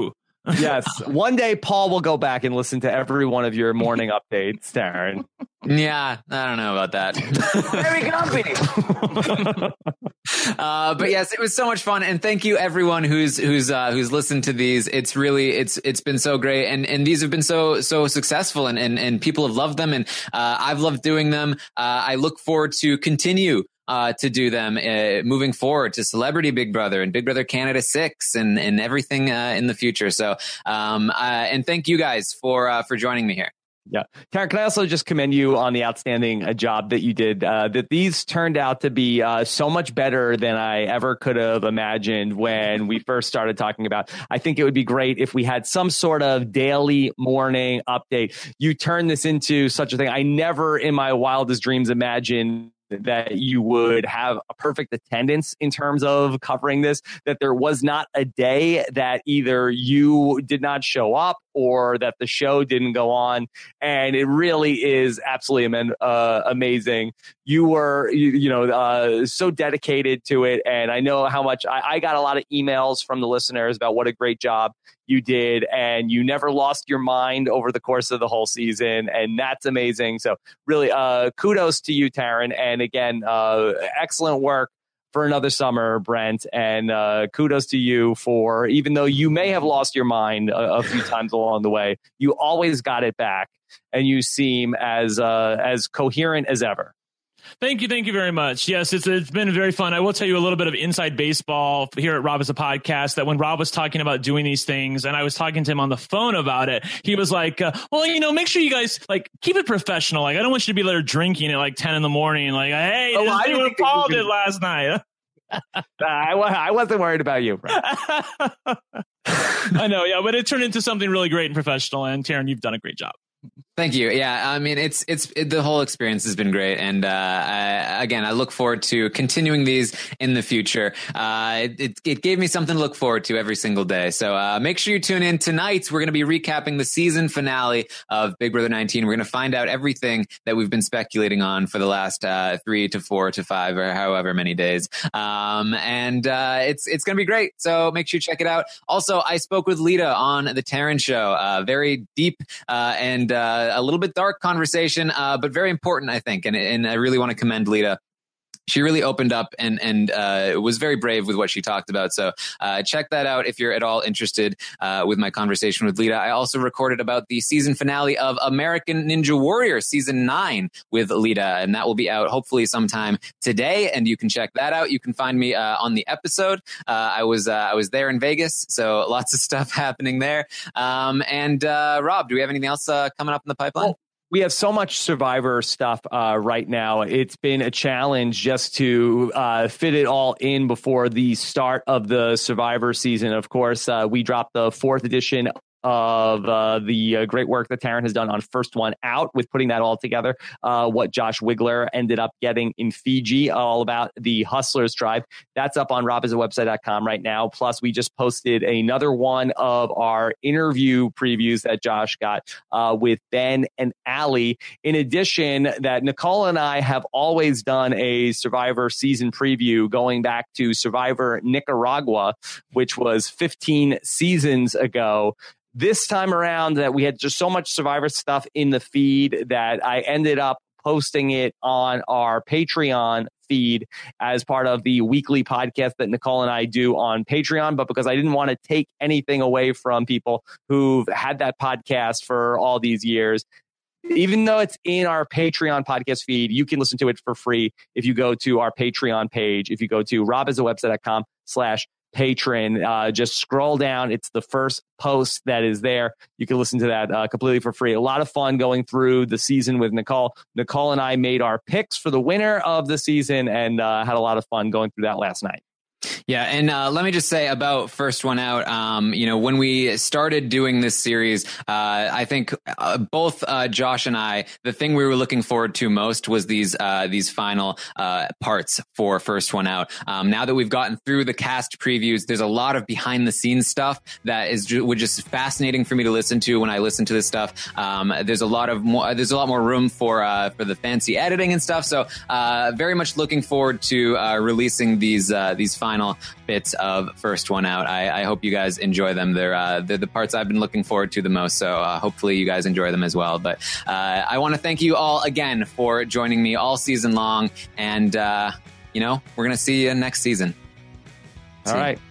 Yes. One day, Paul will go back and listen to every one of your morning updates, Taryn. Yeah, I don't know about that. Very grumpy. uh, but yes, it was so much fun, and thank you everyone who's who's uh, who's listened to these. It's really it's it's been so great, and and these have been so so successful, and and, and people have loved them, and uh, I've loved doing them. Uh, I look forward to continue. Uh, to do them uh, moving forward to Celebrity Big Brother and Big Brother Canada six and, and everything uh, in the future. So, um, uh, and thank you guys for uh, for joining me here. Yeah. Taryn, can I also just commend you on the outstanding uh, job that you did, uh, that these turned out to be uh, so much better than I ever could have imagined when we first started talking about. I think it would be great if we had some sort of daily morning update. You turned this into such a thing. I never in my wildest dreams imagined that you would have a perfect attendance in terms of covering this, that there was not a day that either you did not show up or that the show didn't go on. And it really is absolutely uh, amazing. You were, you, you know, uh, so dedicated to it. And I know how much I, I got a lot of emails from the listeners about what a great job you did, and you never lost your mind over the course of the whole season, and that's amazing. So really, uh, kudos to you, Taryn, and again, uh, excellent work for another summer, Brent, and uh, kudos to you for, even though you may have lost your mind a, a few times along the way, you always got it back, and you seem as uh, as coherent as ever. Thank you. Thank you very much. Yes, it's it's been very fun. I will tell you a little bit of inside baseball here at Rob is a Podcast, that when Rob was talking about doing these things and I was talking to him on the phone about it, he was like, uh, well, you know, make sure you guys like keep it professional. Like, I don't want you to be there drinking at like ten in the morning. Like, hey, oh, this I is what Paul did last night. I, I wasn't worried about you, bro. I know. Yeah. But it turned into something really great and professional. And Taryn, you've done a great job. Thank you. Yeah, I mean, it's it's it, the whole experience has been great, and uh, I, again, I look forward to continuing these in the future. Uh, it it gave me something to look forward to every single day. So uh, make sure you tune in tonight. We're going to be recapping the season finale of Big Brother nineteen. We're going to find out everything that we've been speculating on for the last uh, three to four to five or however many days, um, and uh, it's it's going to be great. So make sure you check it out. Also, I spoke with Lita on the Taryn Show. Uh, very deep uh, and uh, a little bit dark conversation, uh, but very important, I think. And, and I really want to commend Lita. She really opened up and and uh, was very brave with what she talked about. So uh, check that out if you're at all interested uh, with my conversation with Lita. I also recorded about the season finale of American Ninja Warrior season nine with Lita, and that will be out hopefully sometime today. And you can check that out. You can find me uh, on the episode. Uh, I was uh, I was there in Vegas, so lots of stuff happening there. Um, and uh, Rob, do we have anything else uh, coming up in the pipeline? Oh. We have so much Survivor stuff uh, right now. It's been a challenge just to uh, fit it all in before the start of the Survivor season. Of course, uh, we dropped the fourth edition of uh, the uh, great work that Taryn has done on First One Out with putting that all together. Uh, what Josh Wigler ended up getting in Fiji, all about the Hustlers tribe. That's up on rob is a website dot com right now. Plus, we just posted another one of our interview previews that Josh got uh, with Ben and Allie. In addition, that Nicole and I have always done a Survivor season preview going back to Survivor Nicaragua, which was fifteen seasons ago. This time around, that we had just so much Survivor stuff in the feed that I ended up posting it on our Patreon feed as part of the weekly podcast that Nicole and I do on Patreon. But because I didn't want to take anything away from people who've had that podcast for all these years, even though it's in our Patreon podcast feed, you can listen to it for free if you go to our Patreon page. If you go to rob is a website dot com slash patron, uh, just scroll down. It's the first post that is there. You can listen to that uh, completely for free. A lot of fun going through the season with Nicole. Nicole and I made our picks for the winner of the season and uh, had a lot of fun going through that last night. Yeah, and uh, let me just say about First One Out, um, you know, when we started doing this series, uh, I think uh, both uh, Josh and I, the thing we were looking forward to most was these uh, these final uh, parts for First One Out. Um, now that we've gotten through the cast previews, there's a lot of behind the scenes stuff that is ju- was just fascinating for me to listen to when I listen to this stuff. Um, there's a lot of more, there's a lot more room for uh, for the fancy editing and stuff. So uh, very much looking forward to uh, releasing these uh, these final bits of First One Out. I, I hope you guys enjoy them. They're, uh, they're the parts I've been looking forward to the most. So uh, hopefully you guys enjoy them as well. But uh, I want to thank you all again for joining me all season long. And, uh, you know, we're going to see you next season. All see right. You.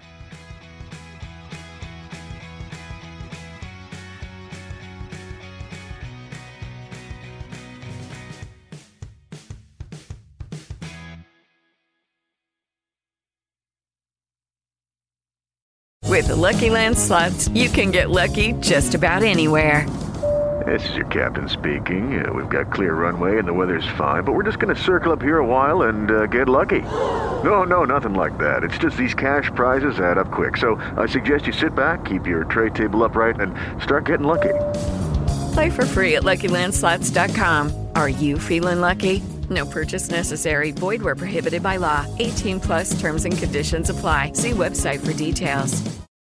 With the Lucky Land Slots, you can get lucky just about anywhere. This is your captain speaking. Uh, we've got clear runway and the weather's fine, but we're just going to circle up here a while and uh, get lucky. No, no, nothing like that. It's just these cash prizes add up quick. So I suggest you sit back, keep your tray table upright, and start getting lucky. Play for free at Lucky Land Slots dot com. Are you feeling lucky? No purchase necessary. Void where prohibited by law. eighteen plus terms and conditions apply. See website for details.